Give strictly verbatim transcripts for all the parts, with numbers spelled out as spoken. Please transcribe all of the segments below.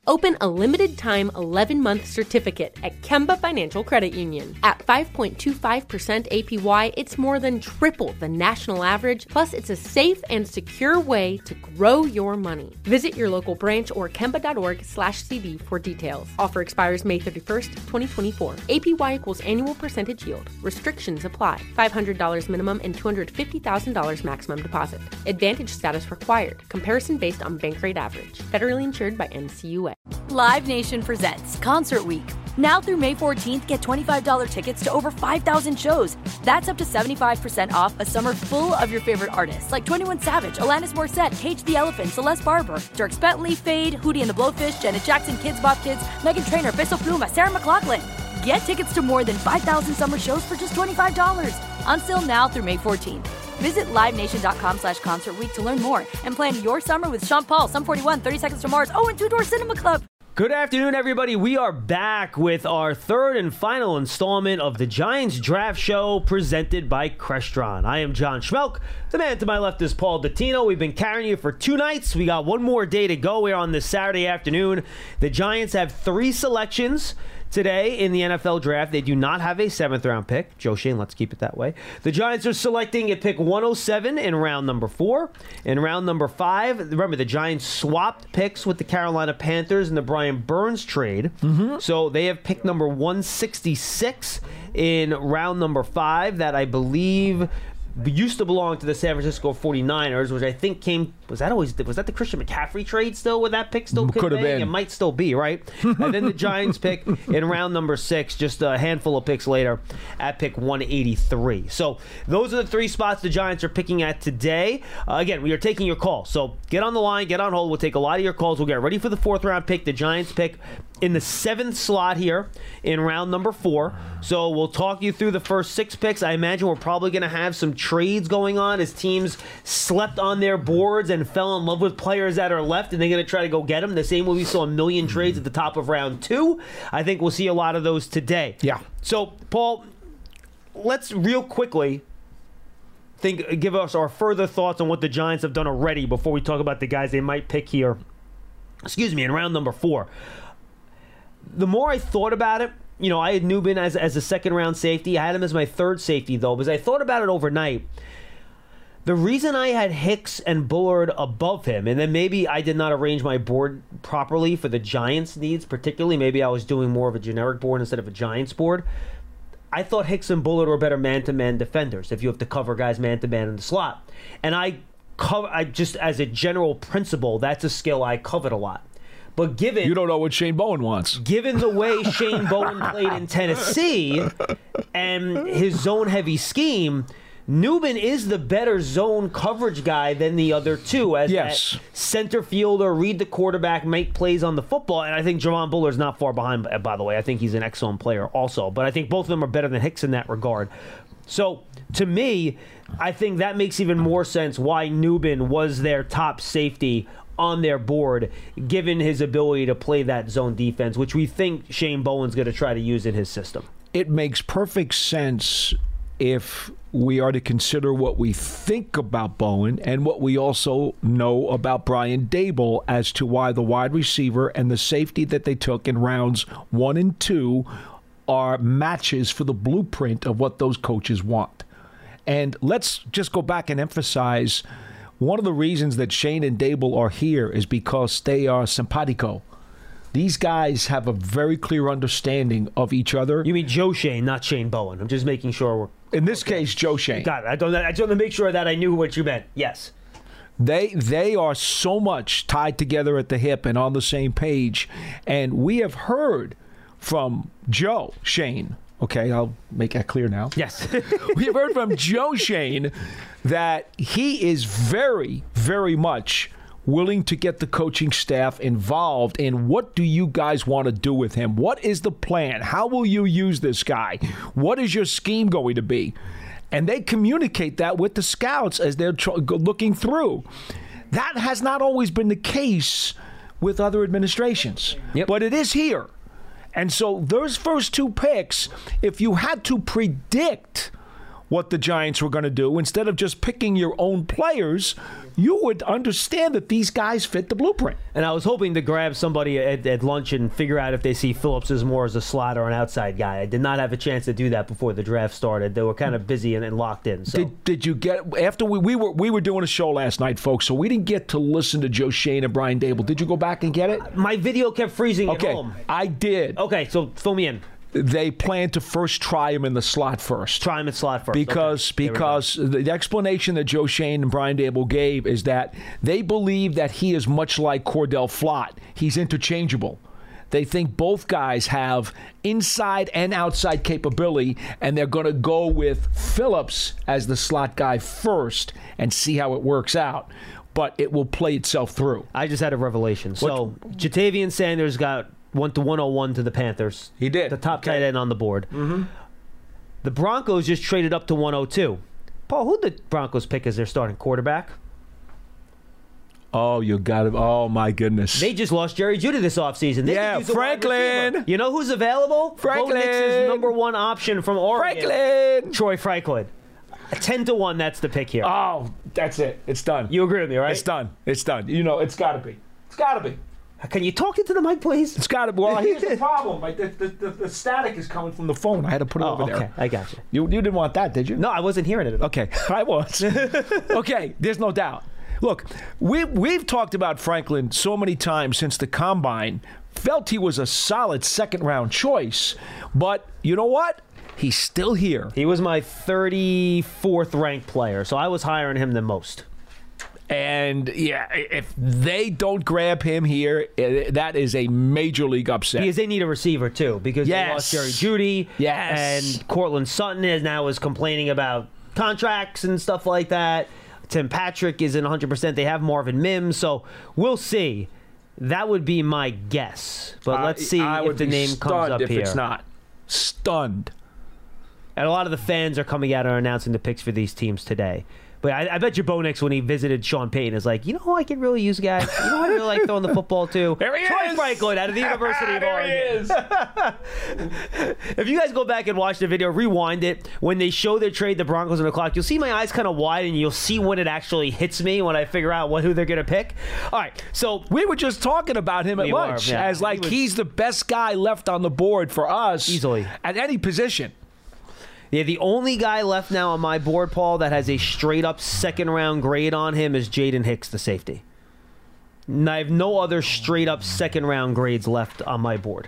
Open a limited-time eleven-month certificate at Kemba Financial Credit Union. At five point two five percent A P Y, it's more than triple the national average, plus it's a safe and secure way to grow your money. Visit your local branch or kemba.org slash CD for details. Offer expires May thirty-first, twenty twenty-four. A P Y equals annual percentage yield. Restrictions apply. five hundred dollars minimum and two hundred fifty thousand dollars maximum deposit. Advantage status required. Comparison based on bank rate average. Federally insured by N C U A. Live Nation presents Concert Week. Now through May fourteenth, get twenty-five dollars tickets to over five thousand shows. That's up to seventy-five percent off a summer full of your favorite artists like twenty-one Savage, Alanis Morissette, Cage the Elephant, Celeste Barber, Dierks Bentley, Fade, Hootie and the Blowfish, Janet Jackson, Kids Bop Kids, Meghan Trainor, Peso Pluma, Sarah McLachlan. Get tickets to more than five thousand summer shows for just twenty-five dollars. Until now through May fourteenth. Visit livenation.com slash concert week to learn more and plan your summer with Sean Paul, Sum forty-one, thirty Seconds to Mars, oh, and Two Door Cinema Club. Good afternoon, everybody. We are back with our third and final installment of the Giants Draft Show presented by Crestron. I am John Schmelk. The man to my left is Paul Dottino. We've been carrying you for two nights. We got one more day to go here on this Saturday afternoon. The Giants have three selections today in the N F L draft. They do not have a seventh round pick. Joe Shane, let's keep it that way. The Giants are selecting at pick one oh seven in round number four. In round number five, remember the Giants swapped picks with the Carolina Panthers in the Brian Burns trade. Mm-hmm. So they have pick number one sixty-six in round number five that I believe used to belong to the San Francisco forty-niners, which I think came, was that always, was that the Christian McCaffrey trade still, with that pick still could have been? It might still be, right? And then the Giants pick in round number six, just a handful of picks later, at pick one eighty-three. So those are the three spots the Giants are picking at today. Uh, again, we are taking your calls. So get on the line, get on hold. We'll take a lot of your calls. We'll get ready for the fourth round pick. The Giants pick in the seventh slot here in round number four. So we'll talk you through the first six picks. I imagine we're probably going to have some trades going on as teams slept on their boards and fell in love with players that are left, and they're going to try to go get them. The same way we saw a million trades at the top of round two. I think we'll see a lot of those today. Yeah. So, Paul, let's real quickly think, give us our further thoughts on what the Giants have done already before we talk about the guys they might pick here. Excuse me, in round number four. The more I thought about it, you know, I had Nubin as as a second-round safety. I had him as my third safety, though, because I thought about it overnight. The reason I had Hicks and Bullard above him, and then maybe I did not arrange my board properly for the Giants' needs, particularly maybe I was doing more of a generic board instead of a Giants board. I thought Hicks and Bullard were better man-to-man defenders if you have to cover guys man-to-man in the slot. And I, cover, I just, as a general principle, that's a skill I covet a lot. But given you don't know what Shane Bowen wants. Given the way Shane Bowen played in Tennessee and his zone-heavy scheme, Nubin is the better zone coverage guy than the other two. As yes. that center fielder, read the quarterback, make plays on the football. And I think Javon Bullard's not far behind, by the way. I think he's an excellent player also. But I think both of them are better than Hicks in that regard. So, to me, I think that makes even more sense why Nubin was their top safety on their board, given his ability to play that zone defense, which we think Shane Bowen's going to try to use in his system. It makes perfect sense if we are to consider what we think about Bowen and what we also know about Brian Daboll as to why the wide receiver and the safety that they took in rounds one and two are matches for the blueprint of what those coaches want. And let's just go back and emphasize one of the reasons that Shane and Daboll are here is because they are simpatico. These guys have a very clear understanding of each other. You mean Joe Shane, not Shane Bowen. I'm just making sure we're... In this okay. case, Joe Shane. Got it. I, don't, I just want to make sure that I knew what you meant. Yes. They they are so much tied together at the hip and on the same page. And we have heard from Joe Shane. Okay, I'll make that clear now. Yes. We have heard from Joe Shane that he is very, very much willing to get the coaching staff involved in what do you guys want to do with him? What is the plan? How will you use this guy? What is your scheme going to be? And they communicate that with the scouts as they're tr- looking through. That has not always been the case with other administrations, yep. but it is here. And so those first two picks, if you had to predict what the Giants were going to do, instead of just picking your own players, you would understand that these guys fit the blueprint. And I was hoping to grab somebody at, at lunch and figure out if they see Phillips as more as a slot or an outside guy. I did not have a chance to do that before the draft started. They were kind of busy and, and locked in. So. Did, did you get after we, we were we were doing a show last night, folks? So we didn't get to listen to Joe Schoen and Brian Dable. Did you go back and get it? My video kept freezing okay, at home. I did. Okay, so fill me in. They plan to first try him in the slot first. Try him in slot first. Because okay. because the explanation that Joe Schoen and Brian Dable gave is that they believe that he is much like Cordell Flott. He's interchangeable. They think both guys have inside and outside capability, and they're going to go with Phillips as the slot guy first and see how it works out. But it will play itself through. I just had a revelation. So what? Jatavian Sanders got went to one oh one to the Panthers. He did. The top okay. tight end on the board. Mm-hmm. The Broncos just traded up to one oh two. Paul, who did the Broncos pick as their starting quarterback? Oh, you got it. Oh, my goodness. They just lost Jerry Jeudy this offseason. They yeah, Franklin. You know who's available? Franklin. Bo Nix's number one option from Oregon. Franklin. Troy Franklin. ten to one, that's the pick here. Oh, that's it. It's done. You agree with me, right? It's done. It's done. You know, it's got to be. It's got to be. Can you talk into the mic, please? It's got to be. Well, here's the problem. Like, the, the, the, the static is coming from the phone. I had to put it oh, over okay. there. I got you. you. You didn't want that, did you? No, I wasn't hearing it at all. Okay, I was. Okay, there's no doubt. Look, we, we've talked about Franklin so many times since the Combine. Felt he was a solid second-round choice. But you know what? He's still here. He was my thirty-fourth ranked player, so I was higher on him than most. And, yeah, if they don't grab him here, that is a major league upset. Because they need a receiver, too, because yes. they lost Jerry Jeudy. Yes. And Cortland Sutton is now is complaining about contracts and stuff like that. Tim Patrick isn't one hundred percent. They have Marvin Mims, so we'll see. That would be my guess. But let's see I, I if the name comes up if here. It's not. Stunned. And a lot of the fans are coming out and announcing the picks for these teams today. But I, I bet you Bo Nix, when he visited Sean Payton, is like, you know who I could really use, guys? You know who I really like throwing the football to? There he Troy is! Franklin out of the University of there Oregon. He is. If you guys go back and watch the video, rewind it, when they show their trade the Broncos on the clock, you'll see my eyes kind of widen, and you'll see when it actually hits me when I figure out what, who they're going to pick. All right, so we were just talking about him at we lunch were, yeah. as like he was, he's the best guy left on the board for us. Easily. At any position. Yeah, the only guy left now on my board, Paul, that has a straight-up second-round grade on him is Jaden Hicks, the safety. And I have no other straight-up second-round grades left on my board.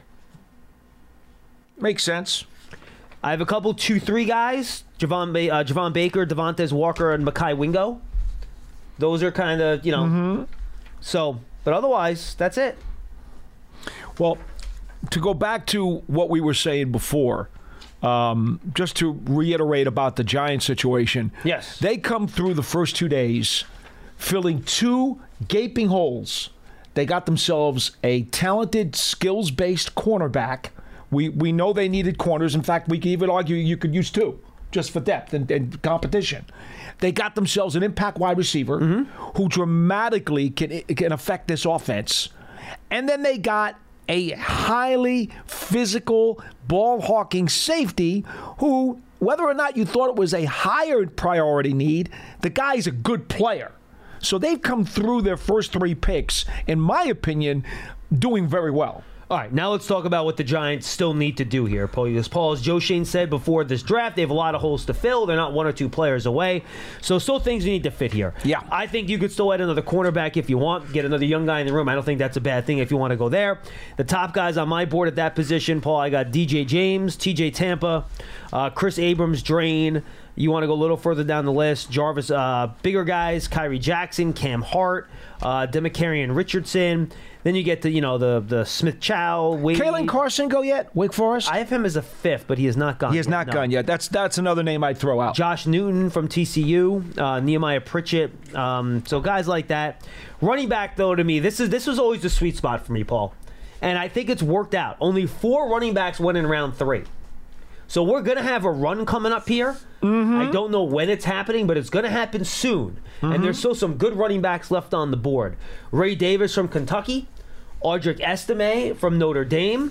Makes sense. I have a couple two three guys, Javon, ba- uh, Javon Baker, Devontae Walker, and Mekhi Wingo. Those are kind of, you know. Mm-hmm. So, but otherwise, that's it. Well, to go back to what we were saying before, Um, just to reiterate about the Giants situation. Yes. They come through the first two days filling two gaping holes. They got themselves a talented, skills-based cornerback. We we know they needed corners. In fact, we could even argue you could use two just for depth and, and competition. They got themselves an impact wide receiver mm-hmm. who dramatically can, can affect this offense. And then they got a highly physical, ball-hawking safety who, whether or not you thought it was a higher priority need, the guy's a good player. So they've come through their first three picks, in my opinion, doing very well. All right, now let's talk about what the Giants still need to do here, Paul. Because, Paul, as Joe Schoen said before this draft, they have a lot of holes to fill. They're not one or two players away. So still things need to fit here. Yeah. I think you could still add another cornerback if you want, get another young guy in the room. I don't think that's a bad thing if you want to go there. The top guys on my board at that position, Paul, I got D J James, T J Tampa, uh, Chris Abrams, Drain. You want to go a little further down the list, Jarvis, uh, bigger guys, Kyrie Jackson, Cam Hart, uh, Demarcarian Richardson. Then you get to, you know, the the Smith Chow, Wade. Kalen Carson go yet? Wake Forest? I have him as a fifth, but he has not gone He has yet, not no. gone yet. That's that's another name I'd throw out. Josh Newton from T C U, uh, Nehemiah Pritchett. Um, so guys like that. Running back, though, to me, this is this was always the sweet spot for me, Paul. And I think it's worked out. Only four running backs went in round three. So we're going to have a run coming up here. Mm-hmm. I don't know when it's happening, but it's going to happen soon. Mm-hmm. And there's still some good running backs left on the board. Ray Davis from Kentucky. Audric Estime from Notre Dame.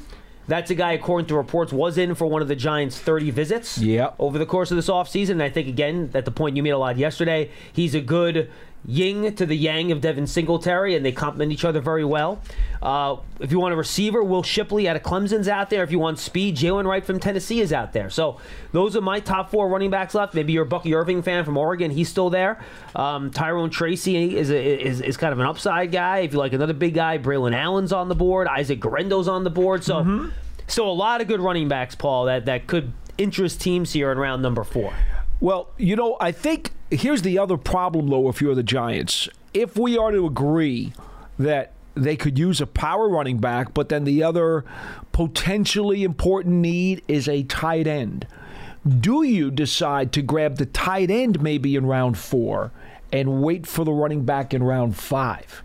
That's a guy, according to reports, was in for one of the Giants' thirty visits Yeah. over the course of this offseason. And I think, again, at the point you made a lot yesterday, he's a good yin to the yang of Devin Singletary, and they complement each other very well. Uh, if you want a receiver, Will Shipley out of Clemson's out there. If you want speed, Jalen Wright from Tennessee is out there. So those are my top four running backs left. Maybe you're a Bucky Irving fan from Oregon. He's still there. Um, Tyrone Tracy is, a, is is kind of an upside guy. If you like another big guy, Braylon Allen's on the board. Isaac Guerendo's on the board. So, mm-hmm. so a lot of good running backs, Paul, that, that could interest teams here in round number four. Well, you know, I think here's the other problem, though, if you're the Giants. If we are to agree that they could use a power running back, but then the other potentially important need is a tight end, do you decide to grab the tight end maybe in round four and wait for the running back in round five?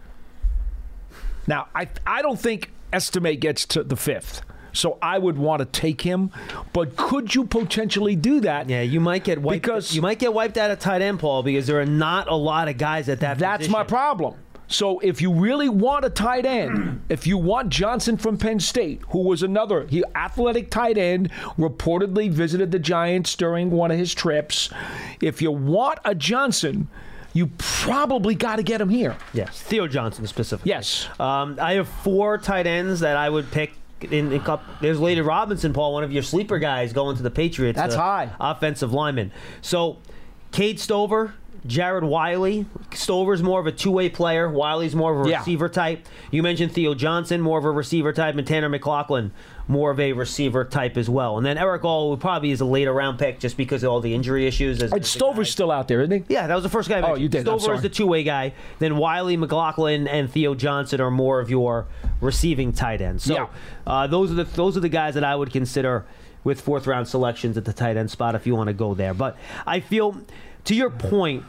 Now, I I don't think Estime gets to the fifth. So I would want to take him, but could you potentially do that? Yeah, you might get wiped. Because you might get wiped out of tight end, Paul, because there are not a lot of guys at that That's position. my problem. So if you really want a tight end, if you want Johnson from Penn State, who was another he athletic tight end, reportedly visited the Giants during one of his trips, if you want a Johnson, you probably got to get him here. Yes, Theo Johnson specifically. Yes. Um, I have four tight ends that I would pick. In, in cup, there's Lady Robinson, Paul, one of your sleeper guys going to the Patriots. That's high. Offensive lineman. So, Cade Stover, Jared Wiley. Stover's more of a two-way player. Wiley's more of a yeah. receiver type. You mentioned Theo Johnson, more of a receiver type, and Tanner McLaughlin, more of a receiver type as well. And then Eric All probably is a later round pick just because of all the injury issues. As, And as Stover's still out there, isn't he? Yeah, that was the first guy I Oh, mentioned. you did. I'm Stover is sorry. the two-way guy. Then Wiley, McLaughlin, and Theo Johnson are more of your receiving tight ends. So Yeah. uh, those are the those are the guys that I would consider with fourth round selections at the tight end spot if you want to go there. But I feel, to your point,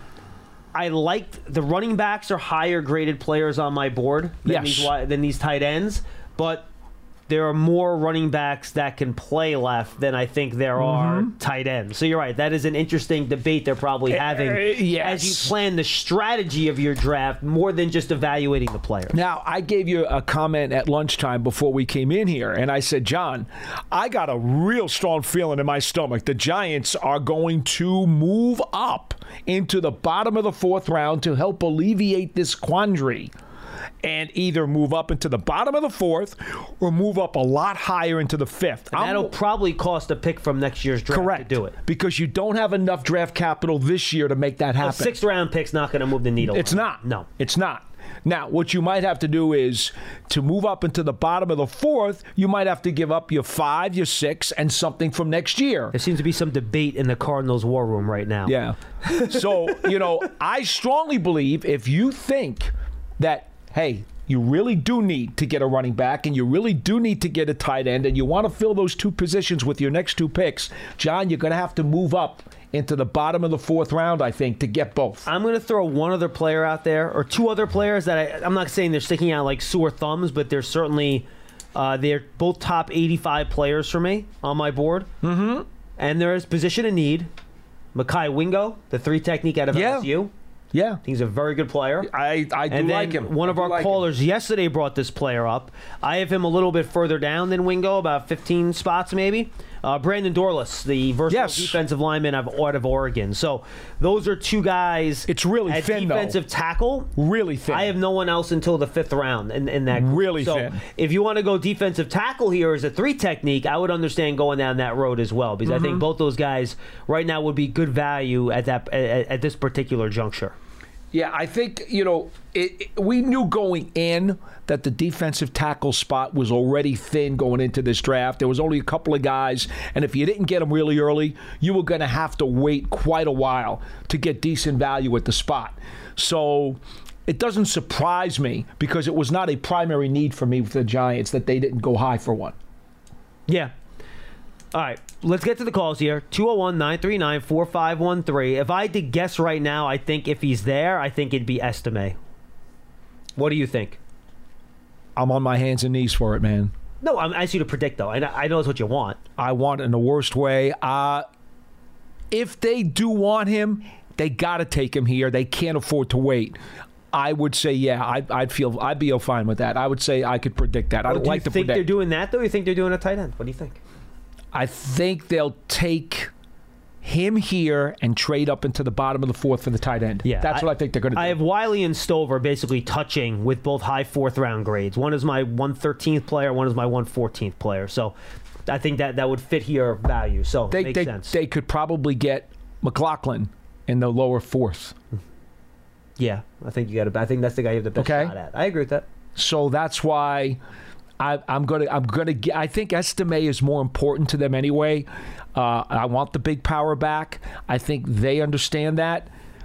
I liked the running backs are higher graded players on my board than, Yes. these, wi- than these tight ends, but there are more running backs that can play left than I think there are Mm-hmm. tight ends. So you're right. That is an interesting debate they're probably having Uh, yes. as you plan the strategy of your draft more than just evaluating the player. Now, I gave you a comment at lunchtime before we came in here, and I said, John, I got a real strong feeling in my stomach. The Giants are going to move up into the bottom of the fourth round to help alleviate this quandary, and either move up into the bottom of the fourth or move up a lot higher into the fifth. And that'll probably cost a pick from next year's draft correct to do it. because you don't have enough draft capital this year to make that happen. A sixth round pick's not going to move the needle. It's not. No. It's not. Now, what you might have to do is to move up into the bottom of the fourth, you might have to give up your five, your six, and something from next year. There seems to be some debate in the Cardinals war room right now. Yeah. So, you know, I strongly believe if you think that, hey, you really do need to get a running back and you really do need to get a tight end and you want to fill those two positions with your next two picks, John, you're going to have to move up into the bottom of the fourth round, I think, to get both. I'm going to throw one other player out there, or two other players that I, I'm not saying they're sticking out like sore thumbs, but they're certainly uh, they're both top eighty-five players for me on my board. Mm-hmm. And there is position of need. Mekhi Wingo, the three technique out of Yeah. L S U. Yeah. He's a very good player. I, I do and then like him. One I of do our like him. callers yesterday brought this player up. I have him a little bit further down than Wingo, about fifteen spots maybe. Uh, Brandon Dorlus, the versatile Yes. defensive lineman out of, out of Oregon. So those are two guys. It's really at thin, though. defensive tackle. Really thin. I have no one else until the fifth round in, in that group. Really so thin. If you want to go defensive tackle here as a three technique, I would understand going down that road as well, because Mm-hmm. I think both those guys right now would be good value at that at, at this particular juncture. Yeah, I think, you know, it, it, we knew going in that the defensive tackle spot was already thin going into this draft. There was only a couple of guys, and if you didn't get them really early, you were going to have to wait quite a while to get decent value at the spot. So it doesn't surprise me, because it was not a primary need for me with the Giants that they didn't go high for one. Yeah. All right, let's get to the calls here. two oh one, nine three nine, four five one three. If I had to guess right now, I think if he's there, I think it'd be Estime. What do you think? I'm on my hands and knees for it, man. No, I'm asking you to predict, though. I know, I know it's what you want. I want it in the worst way. Uh, if they do want him, they got to take him here. They can't afford to wait. I would say, yeah, I, I'd feel I'd be fine with that. I would say I could predict that. I don't do like you to think predict. they're doing that, though? Or you think they're doing a tight end? What do you think? I think they'll take him here and trade up into the bottom of the fourth for the tight end. Yeah, That's I, what I think they're going to do. I have Wiley and Stover basically touching with both high fourth-round grades. One is my one thirteenth player, one is my one fourteenth player. So I think that that would fit here value. So they, it makes they, sense. They could probably get McLaughlin in the lower fourth. Yeah, I think you got. I think that's the guy you have the best Okay. shot at. I agree with that. So that's why I, I'm gonna. I'm gonna. Get, I think Estime is more important to them anyway. Uh, I want the big power back. I think they understand that.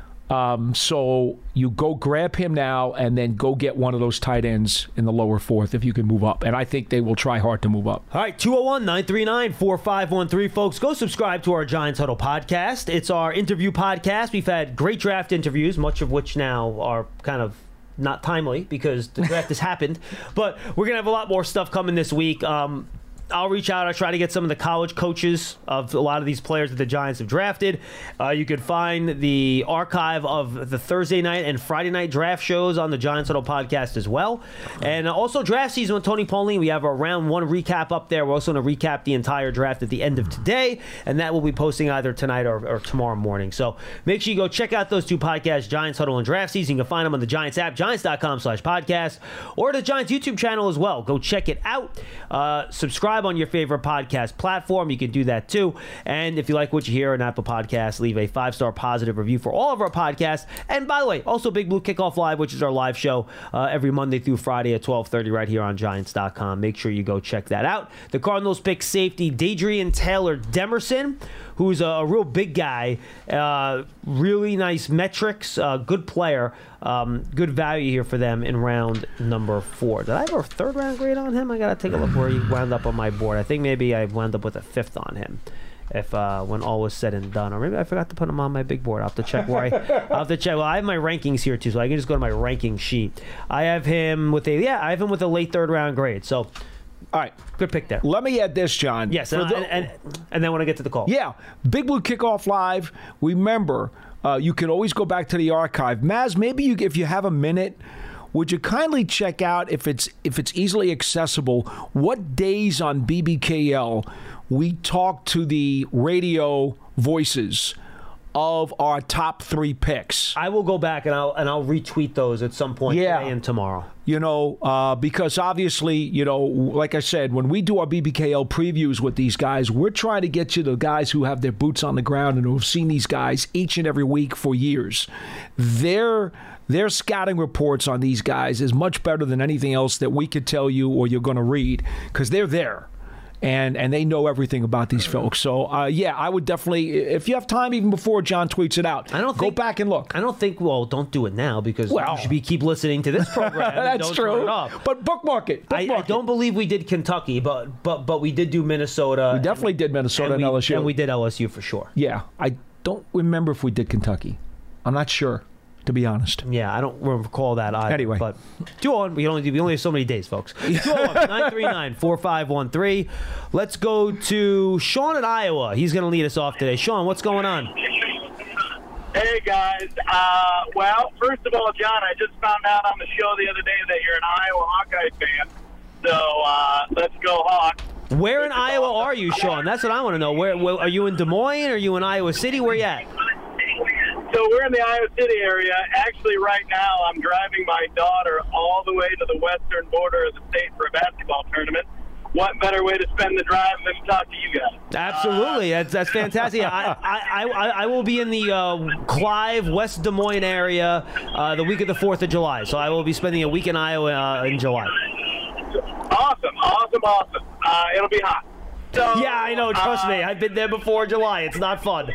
Um, so you go grab him now, and then go get one of those tight ends in the lower fourth if you can move up. And I think they will try hard to move up. All right, two oh one, nine three nine, four five one three, folks. Go subscribe to our Giants Huddle podcast. It's our interview podcast. We've had great draft interviews, much of which now are kind of not timely because the draft has happened. But we're going to have a lot more stuff coming this week. Um, I'll reach out. I'll try to get some of the college coaches of a lot of these players that the Giants have drafted. Uh, you can find the archive of the Thursday night and Friday night draft shows on the Giants Huddle podcast as well. And also draft season with Tony Pauline. We have our round one recap up there. We're also going to recap the entire draft at the end of today, and that will be posting either tonight or, or tomorrow morning. So make sure you go check out those two podcasts, Giants Huddle and Draft Season. You can find them on the Giants app, giants.com slash podcast, or the Giants YouTube channel as well. Go check it out. Uh, subscribe on your favorite podcast platform. You can do that too. And if you like what you hear on Apple Podcasts, leave a five-star positive review for all of our podcasts. And by the way, also Big Blue Kickoff Live, which is our live show uh, every Monday through Friday at twelve thirty right here on Giants dot com. Make sure you go check that out. The Cardinals pick safety Dadrian Taylor Demerson, who's a, a real big guy, uh, really nice metrics, uh, good player, um, good value here for them in round number four. Did I have a third round grade on him? I got to take a look where he wound up on my board. I think maybe I wound up with a fifth on him. If uh, when all was said and done, or maybe I forgot to put him on my big board. I'll have to check where I. I'll have to check. Well, I have my rankings here too, so I can just go to my ranking sheet. I have him with a yeah, I have him with a late third round grade. So, all right, good pick there. Let me add this, John. Yes, and, the, and, and and then when I get to the call, yeah, Big Blue Kickoff Live. Remember, uh, you can always go back to the archive. Maz, maybe you, if you have a minute, would you kindly check out if it's if it's easily accessible? What days on B B K L we talk to the radio voices of our top three picks? I will go back and I'll and I'll retweet those at some point Yeah. today and tomorrow. You know, uh, because obviously, you know, like I said, when we do our B B K L previews with these guys, we're trying to get you the guys who have their boots on the ground and who have seen these guys each and every week for years. Their their scouting reports on these guys is much better than anything else that we could tell you or you're going to read because they're there. And and they know everything about these folks. So, uh, yeah, I would definitely, if you have time even before John tweets it out, I don't go think, back and look. I don't think, well, don't do it now because Well. you should be keep listening to this program. and That's don't turn true. it off. But bookmark it. I, Bookmark I don't it. believe we did Kentucky, but but but we did do Minnesota. We definitely did Minnesota and, and, we, L S U. and we did L S U for sure. Yeah, I don't remember if we did Kentucky. I'm not sure, to be honest. Yeah, I don't recall that either. Anyway. But two on. We only do, we only have so many days, folks. two oh one, nine three nine, four five one three. Let's go to Sean in Iowa. He's going to lead us off today. Sean, what's going on? Hey, guys. Uh, well, first of all, John, I just found out on the show the other day that you're an Iowa Hawkeye fan. So uh, let's go Hawks. Where in Iowa are you, Sean? That's what I want to know. Where, where are you in Des Moines? Are you in Iowa City? Where you at? So we're in the Iowa City area. Actually, right now, I'm driving my daughter all the way to the western border of the state for a basketball tournament. What better way to spend the drive than to talk to you guys? Absolutely, that's that's fantastic. I, I, I, I will be in the uh, Clive, West Des Moines area uh, the week of the Fourth of July. So I will be spending a week in Iowa uh, in July. Awesome, awesome, awesome. Uh, it'll be hot. So, Yeah, I know. Trust uh, me, I've been there before July. It's not fun.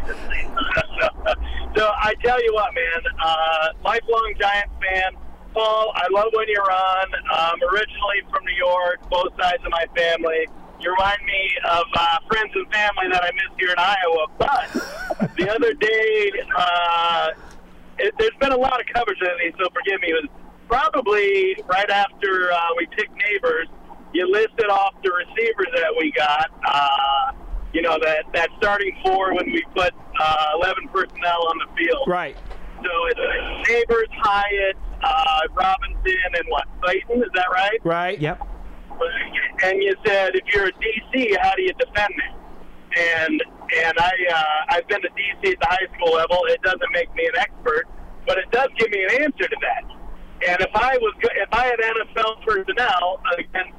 So I tell you what, man, uh, lifelong Giants fan. Paul, I love when you're on. I'm originally from New York, both sides of my family. You remind me of uh, friends and family that I miss here in Iowa. But the other day, uh, it, there's been a lot of coverage lately, so forgive me. It was probably right after uh, we picked Neighbors. You listed off the receivers that we got. Uh, you know, that, that starting four when we put uh, eleven personnel on the field. Right. So it's Neighbors, Hyatt, uh, Robinson and what, Clayton? Is that right? Right. Yep. And you said, if you're a D C, how do you defend that? And and I uh, I've been to D C at the high school level. It doesn't make me an expert, but it does give me an answer to that. And if I was if I had N F L personnel against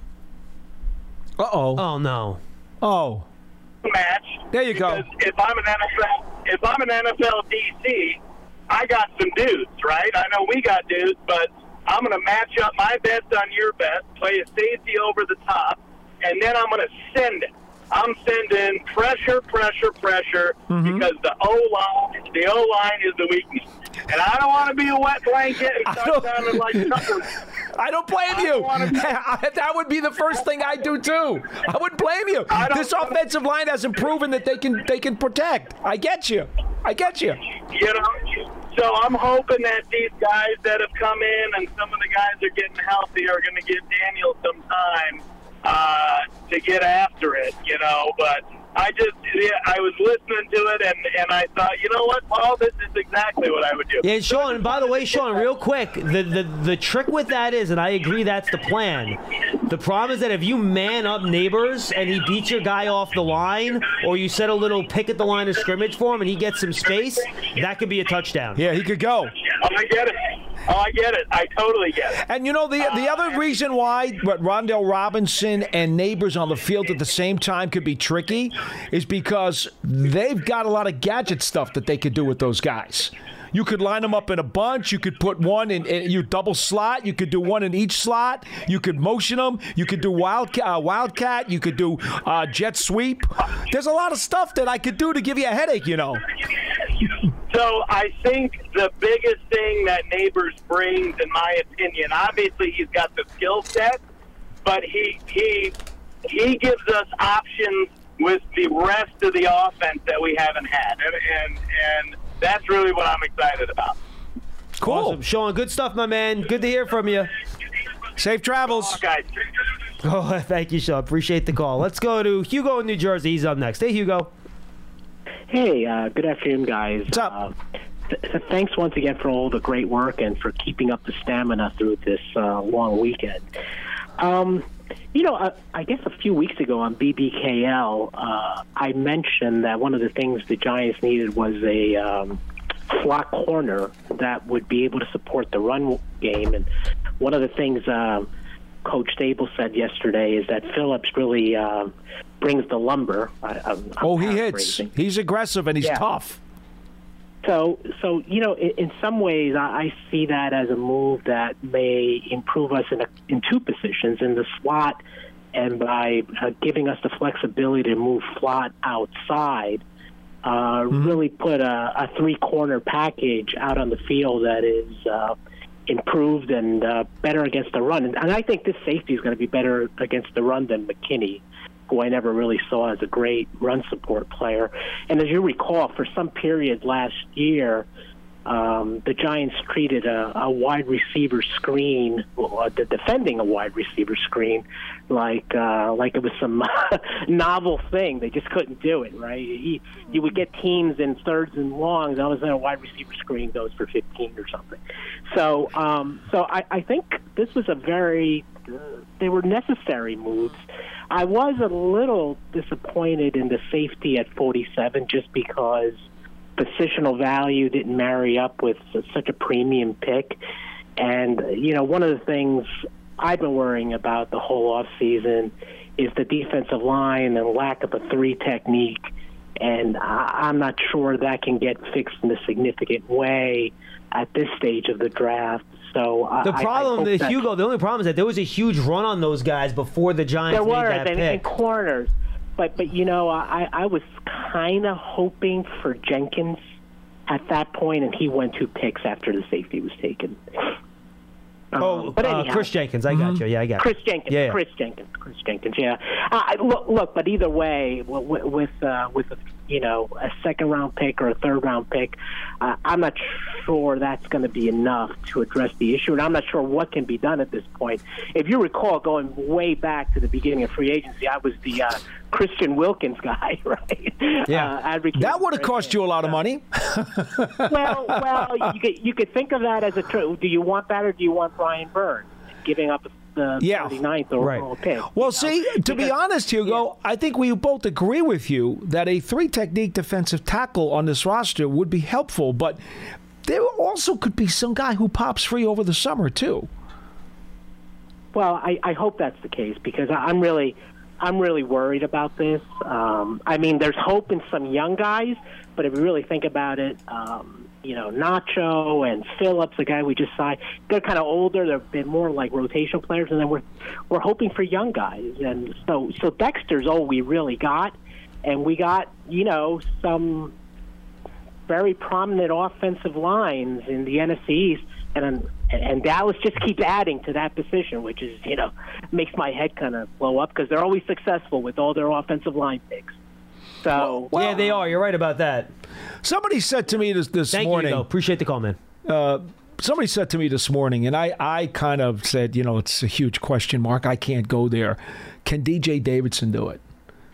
Uh oh. Oh no. Oh. match, There you go. because if I'm an N F L if I'm an N F L D C, I got some dudes, right? I know we got dudes, but I'm going to match up my bets on your bets, play a safety over the top, and then I'm going to send it. I'm sending pressure, pressure, pressure, Mm-hmm. because the O-line, the O-line is the weakness. And I don't want to be a wet blanket and start sounding like Tucker. I don't blame I you. don't wanna be- That would be the first thing I do too. I wouldn't blame you. I don't This wanna- offensive line hasn't proven that they can they can protect. I get you. I get you. You know, so I'm hoping that these guys that have come in and some of the guys are getting healthy are going to give Daniel some time uh, to get after it, you know. But I just, yeah, I was listening to it, and, and I thought, you know what, Paul, this is exactly what I would do. Yeah, Sean, and by the way, Sean, real quick, the, the, the trick with that is, and I agree that's the plan, the problem is that if you man up Neighbors and he beats your guy off the line, or you set a little pick at the line of scrimmage for him and he gets some space, that could be a touchdown. Yeah, he could go. Oh, I get it. Oh, I get it. I totally get it. And you know the the other reason why what Rondell Robinson and Neighbors on the field at the same time could be tricky is because they've got a lot of gadget stuff that they could do with those guys. You could line them up in a bunch. You could put one in, in you double slot. You could do one in each slot. You could motion them. You could do wildcat. Uh, wildcat. You could do uh, jet sweep. There's a lot of stuff that I could do to give you a headache, you know. So I think the biggest thing that Neighbors brings, in my opinion, obviously he's got the skill set, but he he he gives us options with the rest of the offense that we haven't had, and and, and that's really what I'm excited about. Cool. Awesome. Sean, good stuff, my man. Good to hear from you. Safe travels. Guys. Oh, thank you, Sean. Appreciate the call. Let's go to Hugo in New Jersey. He's up next. Hey, Hugo. Hey, uh, good afternoon, guys. What's up? Uh, th- th- thanks once again for all the great work and for keeping up the stamina through this uh, long weekend. Um, you know, I, I guess a few weeks ago on B B K L, uh, I mentioned that one of the things the Giants needed was a um, slot corner that would be able to support the run game. And one of the things uh, Coach Stable said yesterday is that Phillips really uh, brings the lumber. I, I'm, I'm Oh, he hits. paraphrasing. He's aggressive and he's Yeah. tough. So, so you know, in, in some ways, I, I see that as a move that may improve us in, a, in two positions, in the slot, and by uh, giving us the flexibility to move slot outside, uh, Mm-hmm. really put a, a three-corner package out on the field that is uh, improved and uh, better against the run. And, and I think this safety is going to be better against the run than McKinney, who I never really saw as a great run support player. And as you recall, for some period last year, um, the Giants treated a, a wide receiver screen, uh, the defending a wide receiver screen, like uh, like it was some novel thing. They just couldn't do it, right? You, you would get teams in thirds and longs, and all of a sudden a wide receiver screen goes for fifteen or something. So, um, so I, I think this was a very uh, they were necessary moves. I was a little disappointed in the safety at forty-seven just because positional value didn't marry up with such a premium pick. And, you know, one of the things I've been worrying about the whole offseason is the defensive line and lack of a three technique. And I'm not sure that can get fixed in a significant way at this stage of the draft. So uh, The I- problem, I hope the that- Hugo, the only problem is that there was a huge run on those guys before the Giants There made were, that and, pick. and corners. But, but you know, I, I was kind of hoping for Jenkins at that point, and he went two picks after the safety was taken. Oh, but uh, anyhow, Chris Jenkins. I got you. Yeah, I got Chris you. Jenkins. Yeah, yeah. Chris Jenkins. Chris Jenkins. Yeah. Uh, look, look, but either way, with with, uh, with a, you know a second round pick or a third round pick, uh, I'm not sure that's going to be enough to address the issue, and I'm not sure what can be done at this point. If you recall, going way back to the beginning of free agency, I was the uh, Christian Wilkins guy, right? Yeah. Uh, advocating That would have for cost him. you a lot of money. well, well, you could you could think of that as a. Tr- do you want that, or do you want Brian Burns giving up the Yeah. thirty-ninth Right. overall pick? Well, you see, know? to be Because- honest, Hugo, I think we both agree with you that a three-technique defensive tackle on this roster would be helpful, but there also could be some guy who pops free over the summer, too. Well, I, I hope that's the case because I- I'm really, I'm really worried about this. Um, I mean, there's hope in some young guys, but if you really think about it, um, you know, Nacho and Phillips, the guy we just signed, they're kind of older. They've been more like rotational players, and then we're we're hoping for young guys. And so, so Dexter's all we really got, and we got you know some very prominent offensive lines in the N F C East, and and Dallas just keeps adding to that position, which is you know makes my head kind of blow up because they're always successful with all their offensive line picks. So Well, yeah, they are. You're right about that. Somebody said to me this, this Thank morning. you, though. Appreciate the call, man. Uh, somebody said to me this morning, and I, I kind of said, you know, it's a huge question mark. I can't go there. Can D J Davidson do it?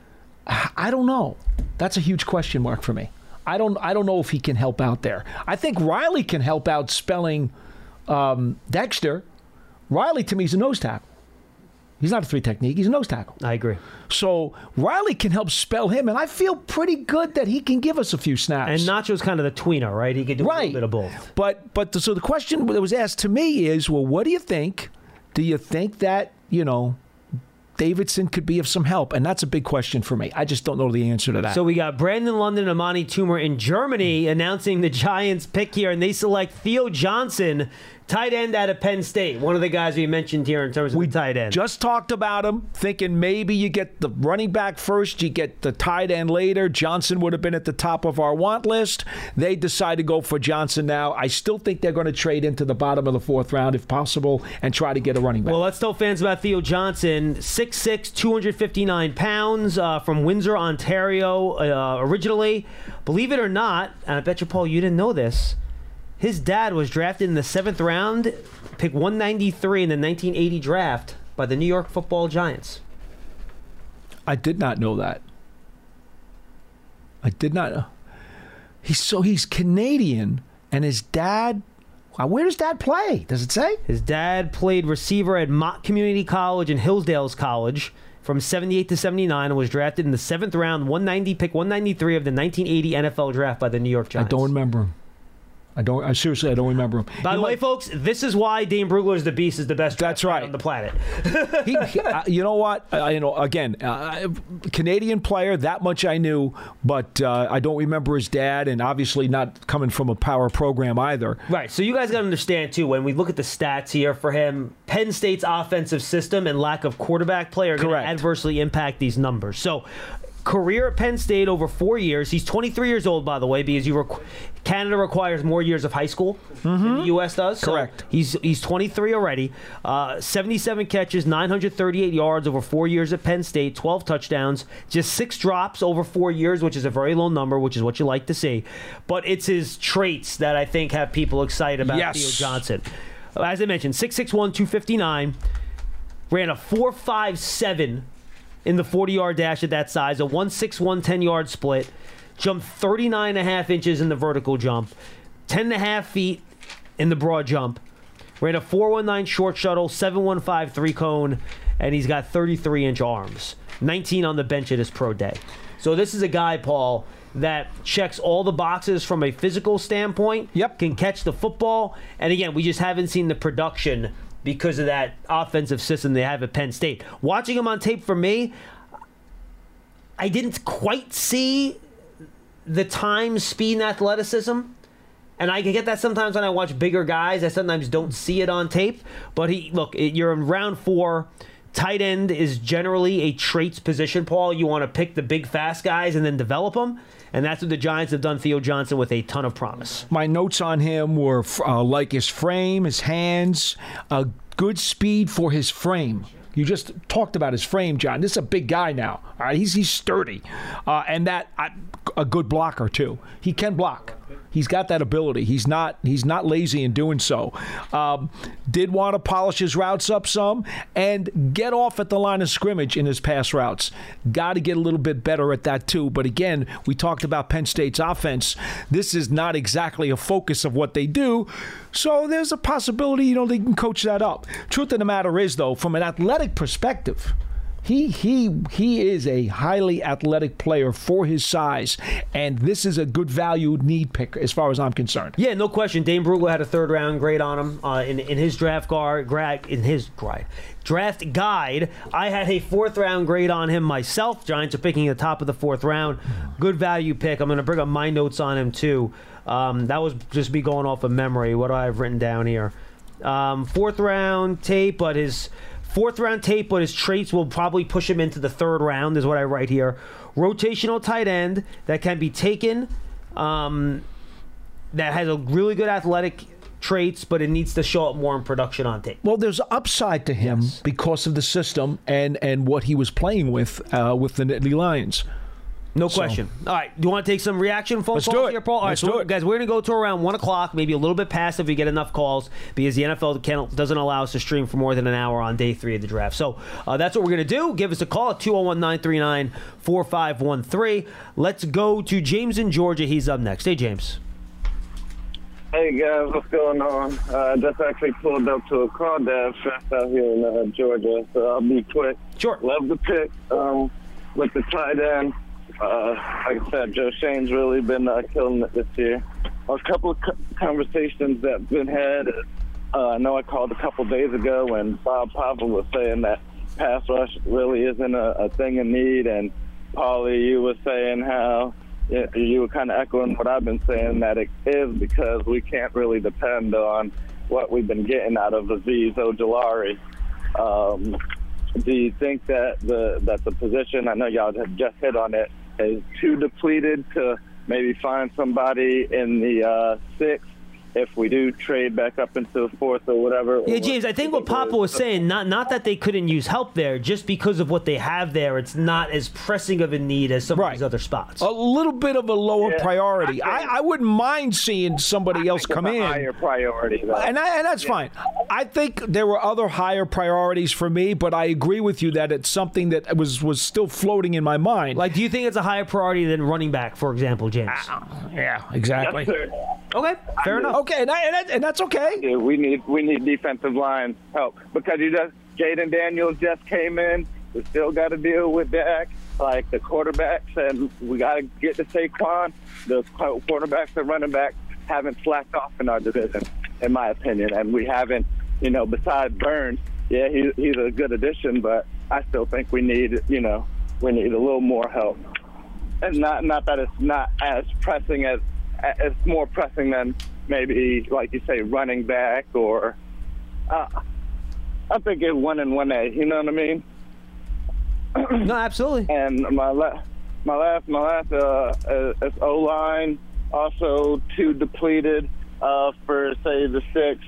I don't know. That's a huge question mark for me. I don't I don't know if he can help out there. I think Riley can help out spelling um, Dexter. Riley, to me, is a nose tackle. He's not a three technique. He's a nose tackle. I agree. So Riley can help spell him, and I feel pretty good that he can give us a few snaps. And Nacho's kind of the tweener, right? He could do a Right. little bit of both. But but the, so the question that was asked to me is, well, what do you think? Do you think that, you know, Davidson could be of some help? And that's a big question for me. I just don't know the answer to that. So we got Brandon London and Amani Toomer in Germany announcing the Giants pick here, and they select Theo Johnson, tight end out of Penn State. One of the guys we mentioned here in terms of we the tight end. just talked about him, thinking maybe you get the running back first, you get the tight end later. Johnson would have been at the top of our want list. They decide to go for Johnson now. I still think they're going to trade into the bottom of the fourth round if possible and try to get a running back. Well, let's tell fans about Theo Johnson. six six, two hundred fifty-nine pounds, uh, from Windsor, Ontario, uh, originally. Believe it or not, and I bet you, Paul, you didn't know this, his dad was drafted in the seventh round, pick one ninety-three in the nineteen eighty draft by the New York Football Giants. I did not know that. I did not know. He's so he's Canadian, and his dad. uh, Where does dad play? Does it say? His dad played receiver at Mott Community College and Hillsdale's College from seventy-eight to seventy-nine and was drafted in the seventh round, one ninety, pick one ninety-three of the nineteen eighty N F L draft by the New York I Giants. don't remember him. I don't. I seriously, I don't remember him. By He the way, might- folks, this is why Dane Brugler's the Beast is the best That's draft right. on the planet. he, he- uh, you know what? Uh, you know, again, uh, Canadian player. That much I knew, but uh, I don't remember his dad, and obviously not coming from a power program either. Right, so you guys got to understand, too, when we look at the stats here for him, Penn State's offensive system and lack of quarterback play are going to Correct. adversely impact these numbers. So, career at Penn State over four years. He's twenty-three years old, by the way, because you requ- Canada requires more years of high school than the U S does. So Correct. he's he's twenty-three already. Uh, seventy-seven catches, nine hundred thirty-eight yards over four years at Penn State, twelve touchdowns, just six drops over four years, which is a very low number, which is what you like to see. But it's his traits that I think have people excited about Yes. Theo Johnson. As I mentioned, six six one, two fifty-nine, ran a four five seven in the forty-yard dash at that size, a one six, one ten-yard split, jumped thirty-nine and a half inches in the vertical jump, ten and a half feet in the broad jump, ran a four one nine short shuttle, seven one five three cone, and he's got thirty-three inch arms, nineteen on the bench at his pro day. So this is a guy, Paul, that checks all the boxes from a physical standpoint, Yep. can catch the football, and again, we just haven't seen the production because of that offensive system they have at Penn State. Watching him on tape for me, I didn't quite see the time, speed, and athleticism. And I can get that sometimes when I watch bigger guys. I sometimes don't see it on tape. But he look, it, you're in round four, tight end is generally a traits position, Paul. You want to pick the big, fast guys and then develop them. And that's what the Giants have done. Theo Johnson with a ton of promise. My notes on him were uh, like his frame, his hands, uh, good speed for his frame. You just talked about his frame, John. This is a big guy now. All right, he's he's sturdy, uh, and that uh, a good blocker too. He can block. He's got that ability. He's not he's not lazy in doing so. Um, did want to polish his routes up some and get off at the line of scrimmage in his pass routes. Got to get a little bit better at that too. But again, we talked about Penn State's offense. This is not exactly a focus of what they do. So there's a possibility, you know, they can coach that up. Truth of the matter is, though, from an athletic perspective, He he he is a highly athletic player for his size, and this is a good value need pick as far as I'm concerned. Yeah, no question. Dane Brugler had a third round grade on him uh, in in his draft guard, gra- in his grade, draft guide. I had a fourth round grade on him myself. Giants are picking at the top of the fourth round. Good value pick. I'm going to bring up my notes on him too. Um, that was just me going off of memory. What do I have written down here? Um, fourth round tape, but his. Fourth round tape, but his traits will probably push him into the third round, is what I write here. Rotational tight end that can be taken, um, that has a really good athletic traits, but it needs to show up more in production on tape. Well, there's upside to him yes. because of the system and, and what he was playing with uh, with the Nittany Lions. No So- question. All right, do you want to take some reaction phone Let's calls do it. here, Paul? All right, Let's so do we're- it. guys, we're going to go to around one o'clock, maybe a little bit past if we get enough calls, because the N F L can't, doesn't allow us to stream for more than an hour on day three of the draft. So uh, that's what we're going to do. Give us a call at two oh one, nine three nine, four five one three. Let's go to James in Georgia. He's up next. Hey, James. Hey guys, what's going on? Uh, just actually pulled up to a crawdad fest out here in uh, Georgia, so I'll be quick. Sure. Love the pick um, with the tight end. Uh, like I said, Joe Shane's really been uh, killing it this year. A couple of co- conversations that have been had. Uh, I know I called a couple days ago when Bob Papa was saying that pass rush really isn't a, a thing in need, and Paulie, you were saying how yeah, you were kind of echoing what I've been saying, that it is because we can't really depend on what we've been getting out of Azeez Ojulari. Um, do you think that the that the position, I know y'all have just hit on it, is too depleted to maybe find somebody in the uh, sixth if we do trade back up into the fourth or whatever? Yeah, James, I think what Papa was saying, not not that they couldn't use help there, just because of what they have there, it's not as pressing of a need as some Right. of these other spots. A little bit of a lower Yeah, priority. I think- I, I wouldn't mind seeing somebody else It's come a in. higher priority, though. And, I, and that's fine. I think there were other higher priorities for me, but I agree with you that it's something that was, was still floating in my mind. Like, do you think it's a higher priority than running back, for example, James? yeah, exactly. Yes, sir. Okay, fair enough. Okay, and, I, and, that, and that's okay. Yeah, we need we need defensive line help because you just Jaden Daniels just came in. We still got to deal with Dak. Like the quarterbacks, and we got to get to Saquon. The quarterbacks and running backs haven't slacked off in our division, in my opinion, and we haven't. You know, besides Burns, yeah, he, he's a good addition, but I still think we need, you know, we need a little more help. And not not that it's not as pressing as it's more pressing than maybe, like you say, running back or uh, I think it's one and one A. You know what I mean? No, absolutely. And my la- my last my last uh, uh, is O line also too depleted uh, for say the six.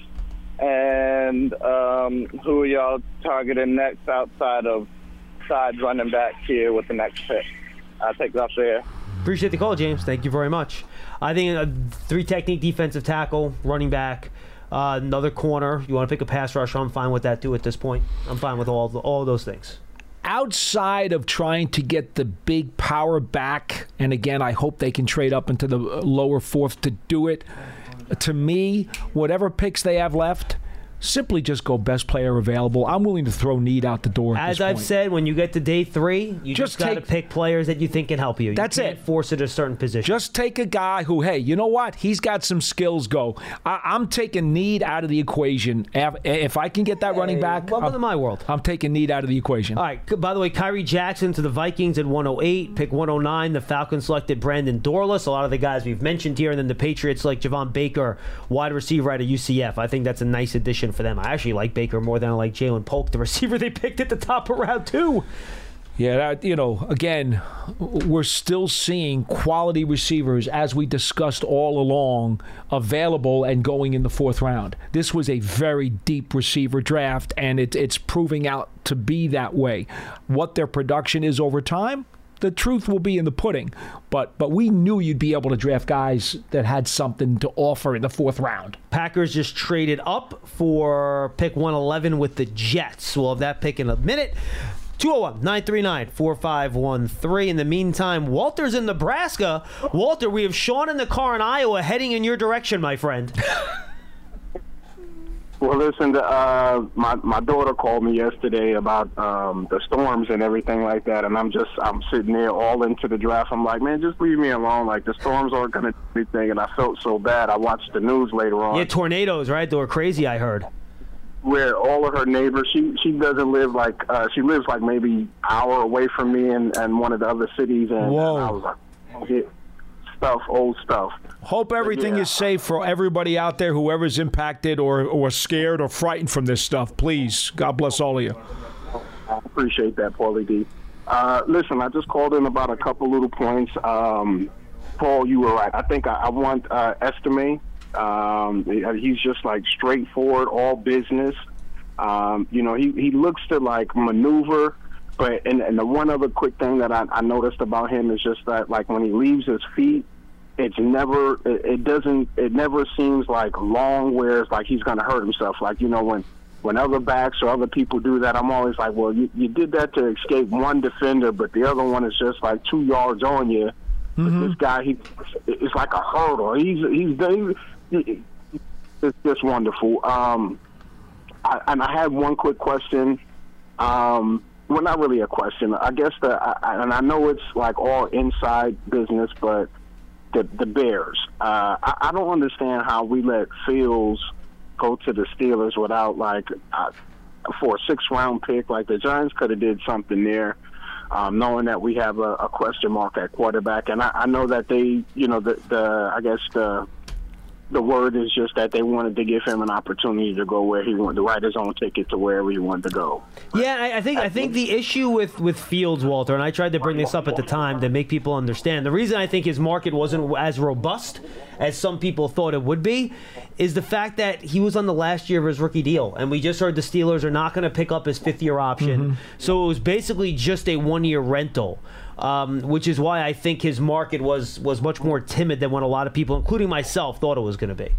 And um, who are y'all targeting next outside of side running back here with the next pick? I think that's there. Appreciate the call, James. Thank you very much. I think a three technique defensive tackle, running back, uh, another corner. You want to pick a pass rusher? I'm fine with that too at this point. I'm fine with all the, all those things. Outside of trying to get the big power back, and again, I hope they can trade up into the lower fourth to do it. To me, whatever picks they have left, simply just go best player available. I'm willing to throw need out the door at As this I've point. said, when you get to day three, you just, Just got to take- pick players that you think can help you. That's you can't it. Force it to a certain position. Just take a guy who, hey, you know what? He's got some skills. Go. I, I'm taking need out of the equation. If, if I can get that running back, welcome I'm, to my world. I'm taking need out of the equation. All right. By the way, Kyrie Jackson to the Vikings at one oh eight. Pick one oh nine. The Falcons selected Brandon Dorlus. A lot of the guys we've mentioned here. And then the Patriots like Javon Baker, wide receiver out of U C F. I think that's a nice addition option for them. I actually like Baker more than I like Jalen Polk, the receiver they picked at the top of round two. Yeah, that, you know, again, we're still seeing quality receivers, as we discussed all along, available and going in the fourth round. This was a very deep receiver draft, and it, it's proving out to be that way. What their production is over time, the truth will be in the pudding. But but we knew you'd be able to draft guys that had something to offer in the fourth round. Packers just traded up for pick one eleven with the Jets. We'll have that pick in a minute. two oh one, nine three nine, four five one three. In the meantime, Walter's in Nebraska. Walter, we have Sean in the car in Iowa heading in your direction, my friend. Well, listen, uh, my my daughter called me yesterday about um, the storms and everything like that, and I'm just I'm sitting there all into the draft. I'm like, man, just leave me alone. Like, the storms aren't going to do anything, and I felt so bad. I watched the news later on. Yeah, tornadoes, right? They were crazy, I heard. Where all of her neighbors, she she doesn't live like uh, she lives like maybe an hour away from me in, in one of the other cities, and, Whoa. and I was like, oh, yeah, stuff, old stuff. Hope everything yeah. is safe for everybody out there, whoever's impacted or, or scared or frightened from this stuff. Please, God bless all of you. I appreciate that, Paulie D. Uh, listen, I just called in about a couple little points. Um, Paul, you were right. I think I, I want uh, Estime. Um, he's just like straightforward, all business. Um, you know, he, he looks to like maneuver. But and, and the one other quick thing that I, I noticed about him is just that like when he leaves his feet, it's never it, it doesn't it never seems like long where it's like he's going to hurt himself. Like, you know, when when other backs or other people do that, I'm always like, well, you, you did that to escape one defender, but the other one is just like two yards on you. Mm-hmm. But this guy, he it's like a hurdle. He's he's, he's it's just wonderful. Um, I, and I had one quick question. Um, well, not really a question. I guess the I, and I know it's like all inside business, but the the Bears. Uh, I, I don't understand how we let Fields go to the Steelers without like uh, for a six round pick. Like, the Giants could have did something there. Um, knowing that we have a, a question mark at quarterback, and I, I know that they, you know, the, the I guess the the word is just that they wanted to give him an opportunity to go where he wanted to write his own ticket to wherever he wanted to go. Yeah, I, I think I think the issue with, with Fields, Walter, and I tried to bring this up at the time to make people understand, the reason I think his market wasn't as robust as some people thought it would be is the fact that he was on the last year of his rookie deal, and we just heard the Steelers are not going to pick up his fifth-year option. Mm-hmm. So it was basically just a one-year rental. Um, which is why I think his market was was much more timid than what a lot of people, including myself, thought it was going to be.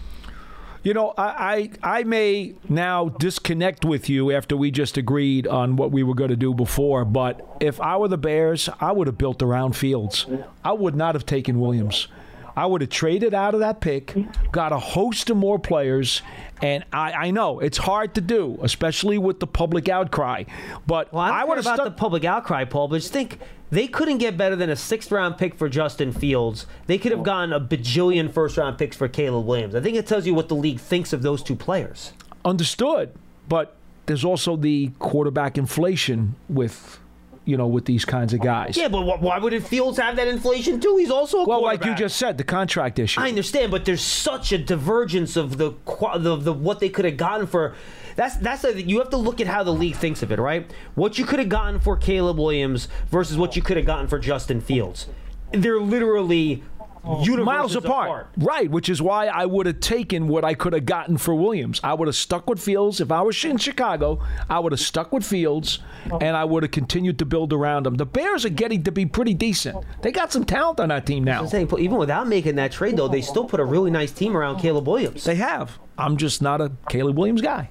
You know, I, I I may now disconnect with you after we just agreed on what we were going to do before, but if I were the Bears, I would have built around Fields. I would not have taken Williams. I would have traded out of that pick, got a host of more players, and I, I know it's hard to do, especially with the public outcry. But well, I, don't I would have about stuck the public outcry, Paul. But just think, they couldn't get better than a sixth-round pick for Justin Fields. They could have gotten a bajillion first-round picks for Caleb Williams. I think it tells you what the league thinks of those two players. Understood, but there's also the quarterback inflation with. You know, with these kinds of guys. Yeah, but why wouldn't Fields have that inflation too? He's also a well, quarterback. like you just said, the contract issue. I understand, but there's such a divergence of the the, the what they could have gotten for. That's that's a, you have to look at how the league thinks of it, right? What you could have gotten for Caleb Williams versus what you could have gotten for Justin Fields. They're literally miles apart. apart. Right, which is why I would have taken what I could have gotten for Williams. I would have stuck with Fields. If I was in Chicago, I would have stuck with Fields, and I would have continued to build around him. The Bears are getting to be pretty decent. They got some talent on that team now. I'm saying, even without making that trade, though, they still put a really nice team around Caleb Williams. They have. I'm just not a Caleb Williams guy.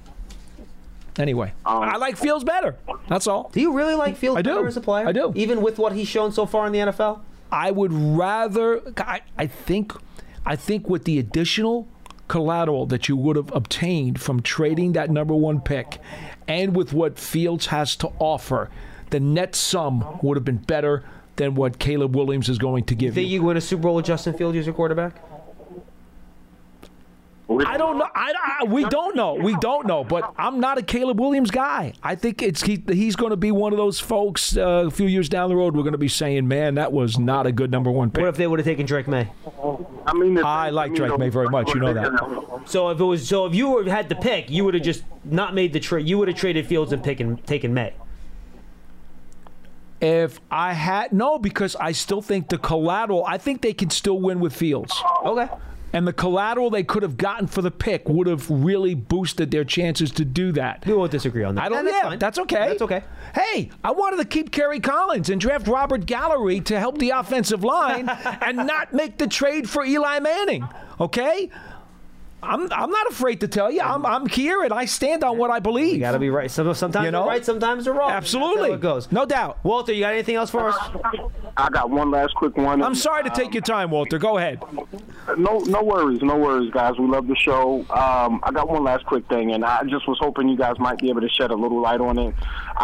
Anyway, um, I like Fields better. That's all. Do you really like Fields I do. better as a player? I do. Even with what he's shown so far in the N F L? I would rather. I, I think. I think with the additional collateral that you would have obtained from trading that number one pick, and with what Fields has to offer, the net sum would have been better than what Caleb Williams is going to give you. Think you win a Super Bowl with Justin Fields as your quarterback? I don't know. I, I, we don't know. We don't know. But I'm not a Caleb Williams guy. I think it's he, he's going to be one of those folks uh, a few years down the road. We're going to be saying, "Man, that was not a good number one pick." What if they would have taken Drake May? I mean, the I thing- like mean, Drake the- May very much. You know that. So if it was, so if you were, had the pick, you would have just not made the trade. You would have traded Fields and taken taken May. If I had no, because I still think the collateral. I think they can still win with Fields. Okay. And the collateral they could have gotten for the pick would have really boosted their chances to do that. We won't disagree on that. I don't. No, that's yeah, fine. that's okay. That's okay. Hey, I wanted to keep Kerry Collins and draft Robert Gallery to help the offensive line and not make the trade for Eli Manning. Okay. I'm I'm not afraid to tell you. I'm I'm here and I stand on what I believe. You got to be right. Some, sometimes You know? they're right, sometimes they're wrong. Absolutely. That's how it goes. No doubt. Walter, you got anything else for us? I got one last quick one. I'm sorry to take your time, Walter. Go ahead. No, no worries, no worries, guys. We love the show. Um, I got one last quick thing, and I just was hoping you guys might be able to shed a little light on it.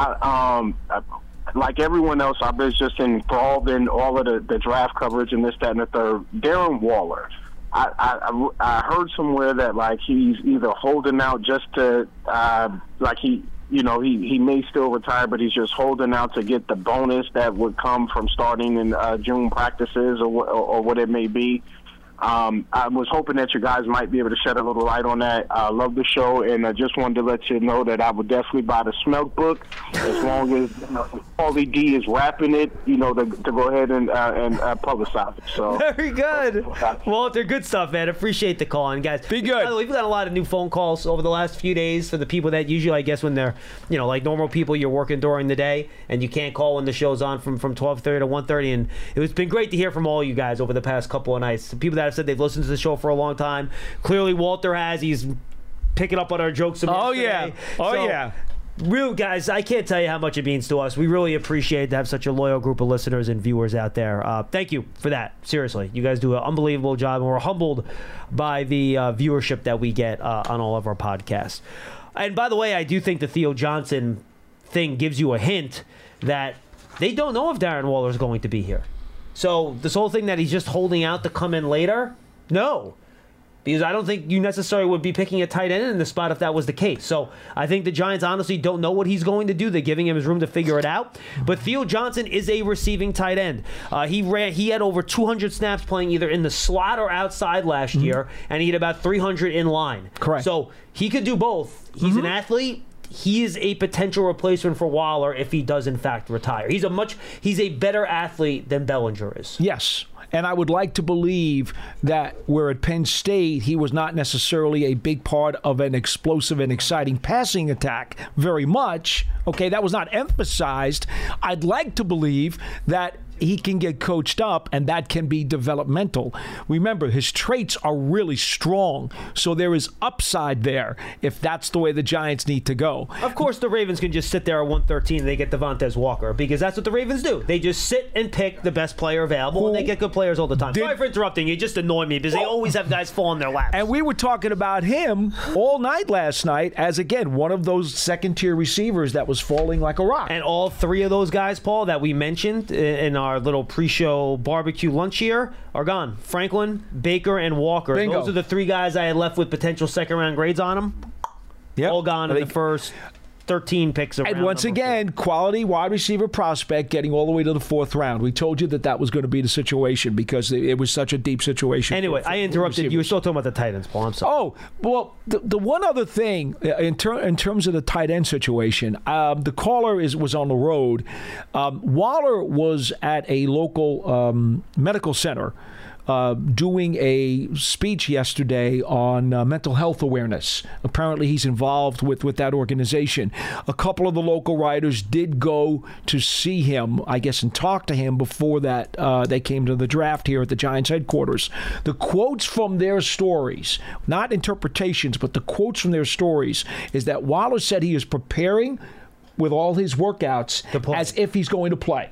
I, um, I, like everyone else, I've been just enthralled in all of the, the draft coverage and this, that, and the third. Darren Waller. I, I, I heard somewhere that like he's either holding out just to uh, like he you know he, he may still retire, but he's just holding out to get the bonus that would come from starting in uh, June practices or, or, or what it may be. Um, I was hoping that you guys might be able to shed a little light on that. I uh, love the show, and I just wanted to let you know that I would definitely buy the Smelt book as long as you know, Paulie D is rapping it, you know, to, to go ahead and uh, and uh, publicize it. So Very good. Walter, good stuff, man. Appreciate the call. And guys, Be good. By the way, we've got a lot of new phone calls over the last few days for the people that usually, I guess, when they're, you know, like normal people, you're working during the day and you can't call when the show's on from, from twelve thirty to one thirty. And it's been great to hear from all you guys over the past couple of nights. The people that have said they've listened to the show for a long time. Clearly, Walter has. He's picking up on our jokes. From Oh, yesterday. yeah. Oh, So, yeah. Real guys, I can't tell you how much it means to us. We really appreciate to have such a loyal group of listeners and viewers out there. Uh, thank you for that. Seriously, you guys do an unbelievable job, and we're humbled by the uh, viewership that we get uh, on all of our podcasts. And by the way, I do think the Theo Johnson thing gives you a hint that they don't know if Darren Waller is going to be here. So this whole thing that he's just holding out to come in later, no. Because I don't think you necessarily would be picking a tight end in the spot if that was the case. So I think the Giants honestly don't know what he's going to do. They're giving him his room to figure it out. But Theo Johnson is a receiving tight end. Uh, he ran. He had over two hundred snaps playing either in the slot or outside last mm-hmm. year, and he had about three hundred in line. Correct. So he could do both. He's mm-hmm. an athlete. He is a potential replacement for Waller if he does in fact retire. He's a much he's a better athlete than Bellinger is. Yes. And I would like to believe that where at Penn State, he was not necessarily a big part of an explosive and exciting passing attack very much. Okay, that was not emphasized. I'd like to believe that he can get coached up, and that can be developmental. Remember, his traits are really strong, so there is upside there if that's the way the Giants need to go. Of course, the Ravens can just sit there at one thirteen and they get Devontae Walker, because that's what the Ravens do. They just sit and pick the best player available, and they get good players all the time. Did, Sorry for interrupting. You just annoy me because they always have guys fall in their laps. And we were talking about him all night last night as, again, one of those second-tier receivers that was falling like a rock. And all three of those guys, Paul, that we mentioned in our our little pre-show barbecue lunch here are gone. Franklin, Baker, and Walker. Bingo. Those are the three guys I had left with potential second-round grades on them. Yep. All gone in the first thirteen picks. And once again, four. Quality wide receiver prospect getting all the way to the fourth round. We told you that that was going to be the situation because it was such a deep situation. Anyway, for, for I interrupted receivers. You. Were still talking about the tight ends, Paul. I'm sorry. Oh, well, the, the one other thing in, ter- in terms of the tight end situation, um, the caller is was on the road. Um, Waller was at a local um, medical center Uh, doing a speech yesterday on uh, mental health awareness. Apparently he's involved with, with that organization. A couple of the local writers did go to see him, I guess, and talk to him before that uh, they came to the draft here at the Giants headquarters. The quotes from their stories, not interpretations, but the quotes from their stories, is that Waller said he is preparing with all his workouts as if he's going to play.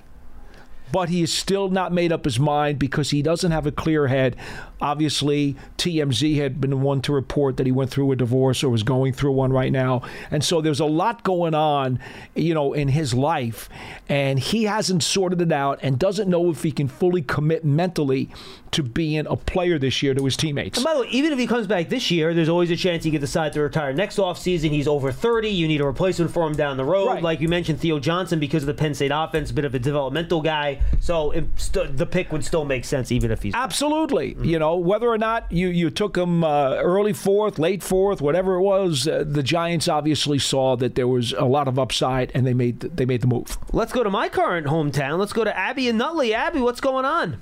But he has still not made up his mind because he doesn't have a clear head. Obviously, T M Z had been the one to report that he went through a divorce or was going through one right now. And so there's a lot going on, you know, in his life. And he hasn't sorted it out and doesn't know if he can fully commit mentally to being a player this year to his teammates. And by the way, even if he comes back this year, there's always a chance he could decide to retire next offseason. He's over thirty. You need a replacement for him down the road. Right. Like you mentioned, Theo Johnson, because of the Penn State offense, a bit of a developmental guy. play. So it st- the pick would still make sense even if he's absolutely. Mm-hmm. You know, whether or not you you took him uh, early fourth, late fourth, whatever it was, uh, the Giants obviously saw that there was a lot of upside, and they made the, they made the move. Let's go to my current hometown. Let's go to Abby and Nutley. Abby, what's going on?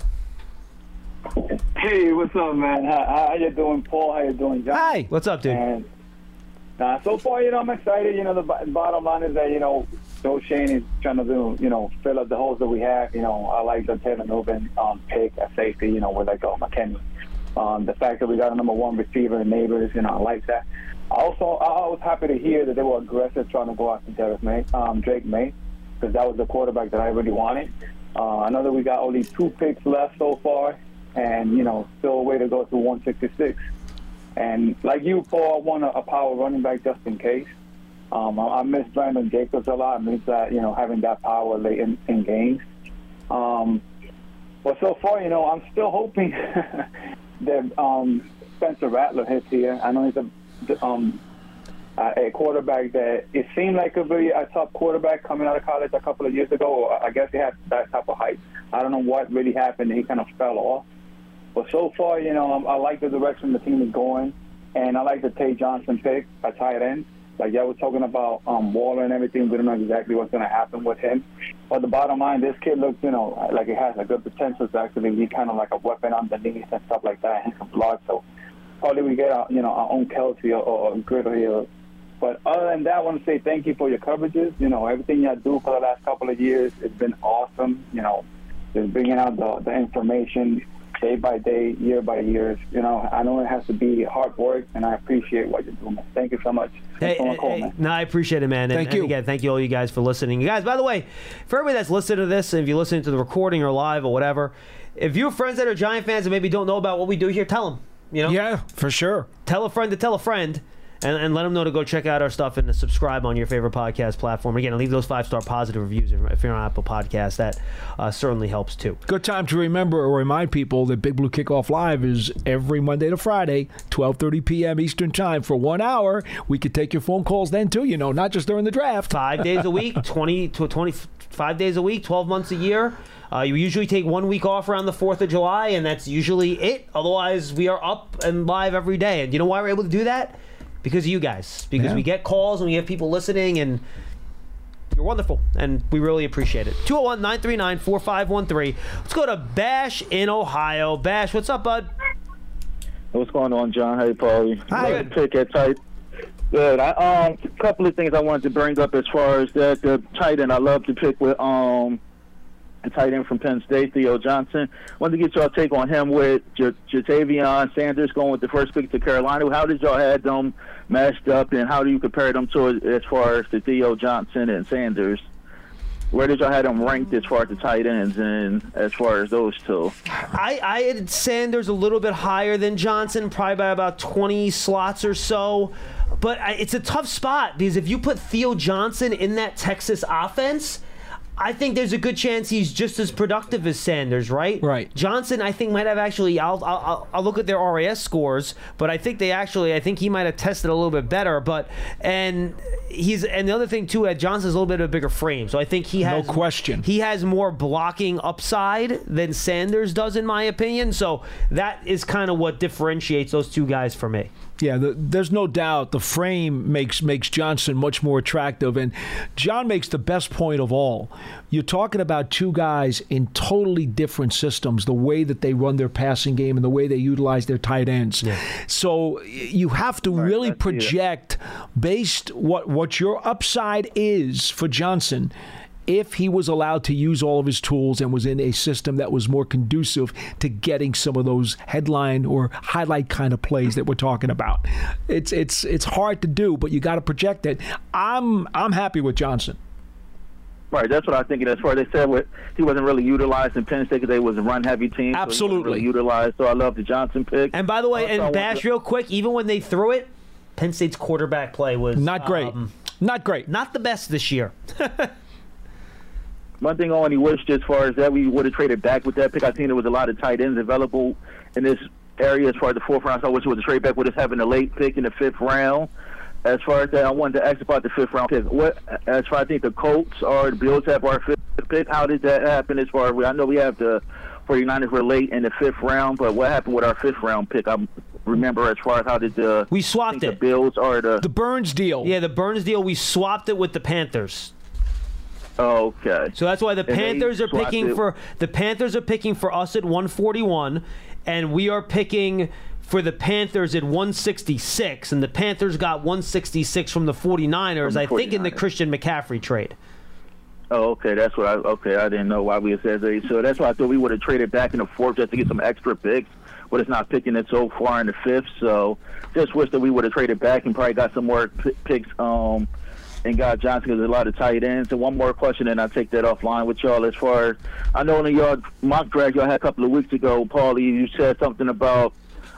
Hey, what's up, man? How, how you doing, Paul? How you doing, John? Hi. What's up, dude? And, uh, so far, you know, I'm excited. You know, the b- bottom line is that, you know, Joe Shane is trying to do, you know, fill up the holes that we have. You know, I like the Taylor Newbin um, pick at safety, you know, with like oh, McKinney. Um, the fact that we got a number one receiver in Neighbors, you know, I like that. I also, I was happy to hear that they were aggressive trying to go after Derek May, um, Drake May, because that was the quarterback that I really wanted. Uh, I know that we got only two picks left so far. And, you know, still a way to go to one sixty-six. And like you, Paul, I want a, a power running back just in case. Um, I, I miss Brandon Jacobs a lot. I miss that, you know, having that power late in, in games. Um, but so far, you know, I'm still hoping that um, Spencer Rattler hits here. I know he's a, um, a quarterback that it seemed like could be a top quarterback coming out of college a couple of years ago. I guess he had that type of hype. I don't know what really happened. He kind of fell off. But so far, you know, I, I like the direction the team is going, and I like the Tay Johnson pick at tight end. Like, yeah, we're talking about um, Waller and everything. We don't know exactly what's going to happen with him. But the bottom line, this kid looks, you know, like he has a good potential to actually be kind of like a weapon underneath and stuff like that. He can block. So probably we get, our, you know, our own Kelsey or, or Gritter here. But other than that, I want to say thank you for your coverages. You know, everything you do for the last couple of years, it's been awesome. You know, just bringing out the, the information day by day, year by year. You know, I know it has to be hard work, and I appreciate what you're doing. Thank you so much. Hey, hey, call, hey, no, I appreciate it, man. And, thank you. And again, thank you all you guys for listening. You guys, by the way, for everybody that's listening to this, if you're listening to the recording or live or whatever, if you have friends that are Giant fans and maybe don't know about what we do here, tell them. You know? Yeah, for sure. Tell a friend to tell a friend. And, and let them know to go check out our stuff and to subscribe on your favorite podcast platform. Again, leave those five-star positive reviews if you're on Apple Podcasts. That uh, certainly helps, too. Good time to remember or remind people that Big Blue Kickoff Live is every Monday to Friday, twelve thirty p.m. Eastern Time for one hour. We could take your phone calls then, too, you know, not just during the draft. Five days a week, twenty to twenty-five days a week, twelve months a year. Uh, you usually take one week off around the fourth of July, and that's usually it. Otherwise, we are up and live every day. And you know why we're able to do that? Because of you guys. Because yeah. we get calls and we have people listening, and you're wonderful, and we really appreciate it. two oh one, nine three nine, four five one three. Let's go to Bash in Ohio. Bash, what's up, bud? What's going on, John? Hey, Paulie. Hi. Good. Pick at tight. Good. I, um, a couple of things I wanted to bring up as far as that. The tight end, I love to pick with um, a tight end from Penn State, Theo Johnson. Wanted to get y'all take on him with J- Jatavion Sanders going with the first pick to Carolina. How did y'all have them matched up, and how do you compare them to as far as the Theo Johnson and Sanders? Where did y'all have them ranked as far as the tight ends and as far as those two? I, I had Sanders a little bit higher than Johnson, probably by about twenty slots or so. But I, it's a tough spot because if you put Theo Johnson in that Texas offense, I think there's a good chance he's just as productive as Sanders, right? Right. Johnson, I think, might have actually, I'll, I'll, I'll look at their R A S scores, but I think they actually, I think he might have tested a little bit better. But, and he's, and the other thing, too, at Johnson's a little bit of a bigger frame. So I think he has, no question, he has more blocking upside than Sanders does, in my opinion. So that is kind of what differentiates those two guys for me. Yeah, the, there's no doubt the frame makes makes Johnson much more attractive. And John makes the best point of all. You're talking about two guys in totally different systems, the way that they run their passing game and the way they utilize their tight ends. Yeah. So you have to right, really project based what what your upside is for Johnson. If he was allowed to use all of his tools and was in a system that was more conducive to getting some of those headline or highlight kind of plays that we're talking about. It's it's it's hard to do, but you got to project it. I'm I'm happy with Johnson. Right, that's what I think. As far as they said, what, he wasn't really utilized in Penn State because they was a run-heavy team. Absolutely. So he wasn't really utilized, so I love the Johnson pick. And by the way, also, and Bash, to, real quick, even when they threw it, Penn State's quarterback play was not great. Um, not great. Not the best this year. One thing I only wished as far as that we would have traded back with that pick. I think there was a lot of tight ends available in this area as far as the fourth round. So I wish it was a trade back with us having a late pick in the fifth round. as far as that, I wanted to ask about the fifth round pick. What, as far as I think the Colts or the Bills have our fifth pick, how did that happen? As far as I know, we have the 49ers were late in the fifth round, but what happened with our fifth round pick? I remember as far as how did the we swapped it. The Bills or the the Burns deal. Yeah, the Burns deal. We swapped it with the Panthers. Okay. So that's why the and Panthers are picking it. for the Panthers are picking for us at one forty-one, and we are picking for the Panthers at one sixty-six, and the Panthers got one sixty-six from the 49ers, From the I think, in the 49ers. Christian McCaffrey trade. Oh, okay. That's what I. Okay, I didn't know why we said that. So that's why I thought we would have traded back in the fourth just to get some extra picks, but it's not picking it so far in the fifth. So just wish that we would have traded back and probably got some more p- picks. Um, and got Johnson because there's a lot of tight ends. And one more question, and I'll take that offline with y'all. As far as I know, in your mock draft y'all had a couple of weeks ago, Paulie, you said something about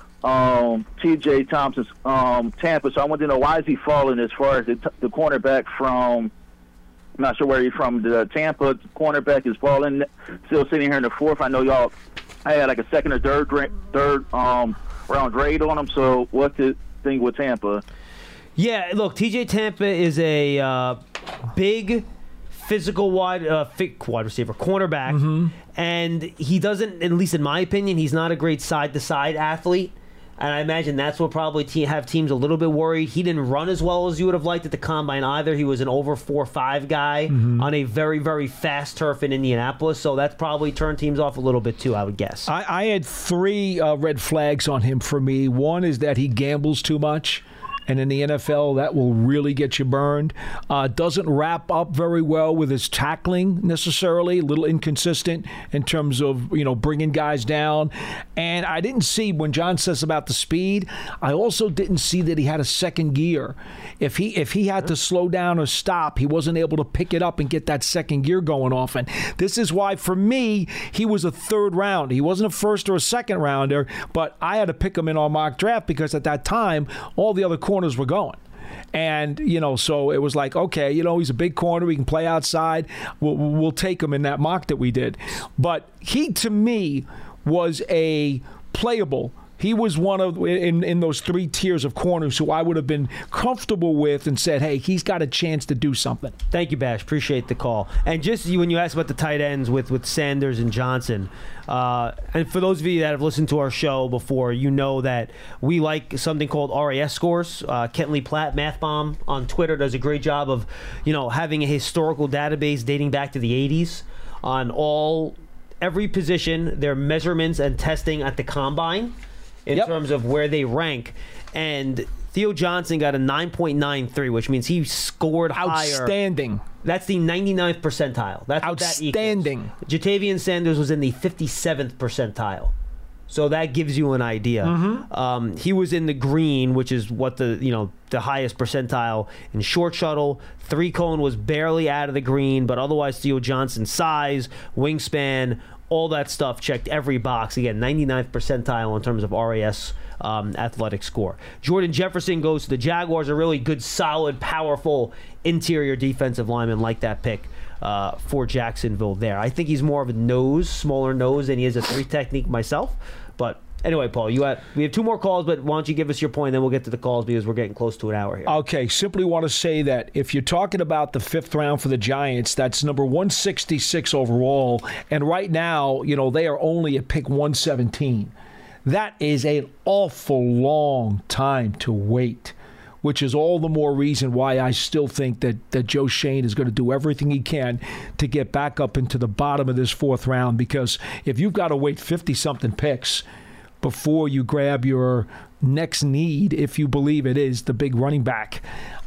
um, T J Thompson's um, Tampa. So I want to know, why is he falling as far as the, t- the cornerback from? I'm not sure where he's from. The Tampa cornerback is falling. Still sitting here in the fourth. I know y'all. I had like a second or third ra- third um, round grade on him. So what's the thing with Tampa? Yeah, look, T J Tampa is a uh, big, physical wide uh, wide receiver, cornerback, Mm-hmm. and he doesn't, at least in my opinion, he's not a great side-to-side athlete. And I imagine that's what probably te- have teams a little bit worried. He didn't run as well as you would have liked at the combine either. He was an over four five guy Mm-hmm. on a very, very fast turf in Indianapolis. So that's probably turned teams off a little bit too, I would guess. I, I had three uh, red flags on him for me. One is that he gambles too much. And in the N F L, that will really get you burned. Uh, doesn't wrap up very well with his tackling necessarily. A little inconsistent in terms of, you know, bringing guys down. And I didn't see, when John says about the speed, I also didn't see that he had a second gear. If he if he had to slow down or stop, he wasn't able to pick it up and get that second gear going off. And this is why, for me, he was a third round. He wasn't a first or a second rounder, but I had to pick him in our mock draft because at that time, all the other corners were going. And, you know, so it was like, okay, you know, he's a big corner. He can play outside. We'll, we'll take him in that mock that we did. But he, to me, was a playable. He was one of, in, in those three tiers of corners who I would have been comfortable with and said, hey, he's got a chance to do something. Thank you, Bash. Appreciate the call. And just you, when you asked about the tight ends with, with Sanders and Johnson, uh, and for those of you that have listened to our show before, you know that we like something called R A S scores. Uh, Kentley Platt, Math Bomb on Twitter, does a great job of, you know, having a historical database dating back to the eighties on all every position, their measurements and testing at the combine in Yep. terms of where they rank. And Theo Johnson got a nine point nine three, which means he scored higher. Outstanding. That's the ninety-ninth percentile. That's what that equals. Outstanding. Jatavian Sanders was in the fifty-seventh percentile. So that gives you an idea. Mm-hmm. Um, he was in the green, which is what the you know the highest percentile in short shuttle. Three cone was barely out of the green, but otherwise Theo Johnson's size, wingspan, all that stuff checked every box. Again, ninety-ninth percentile in terms of R A S um, athletic score. Jordan Jefferson goes to the Jaguars, a really good, solid, powerful interior defensive lineman, like that pick uh, for Jacksonville there. I think he's more of a nose, smaller nose than he is a three technique myself. But anyway, Paul, you have, we have two more calls, but why don't you give us your point, and then we'll get to the calls because we're getting close to an hour here. Okay, simply want to say that if you're talking about the fifth round for the Giants, that's number one sixty-six overall, and right now, you know, they are only at pick one seventeen. That is an awful long time to wait, which is all the more reason why I still think that, that Joe Schoen is going to do everything he can to get back up into the bottom of this fourth round, because if you've got to wait fifty-something picks before you grab your next need, if you believe it is the big running back,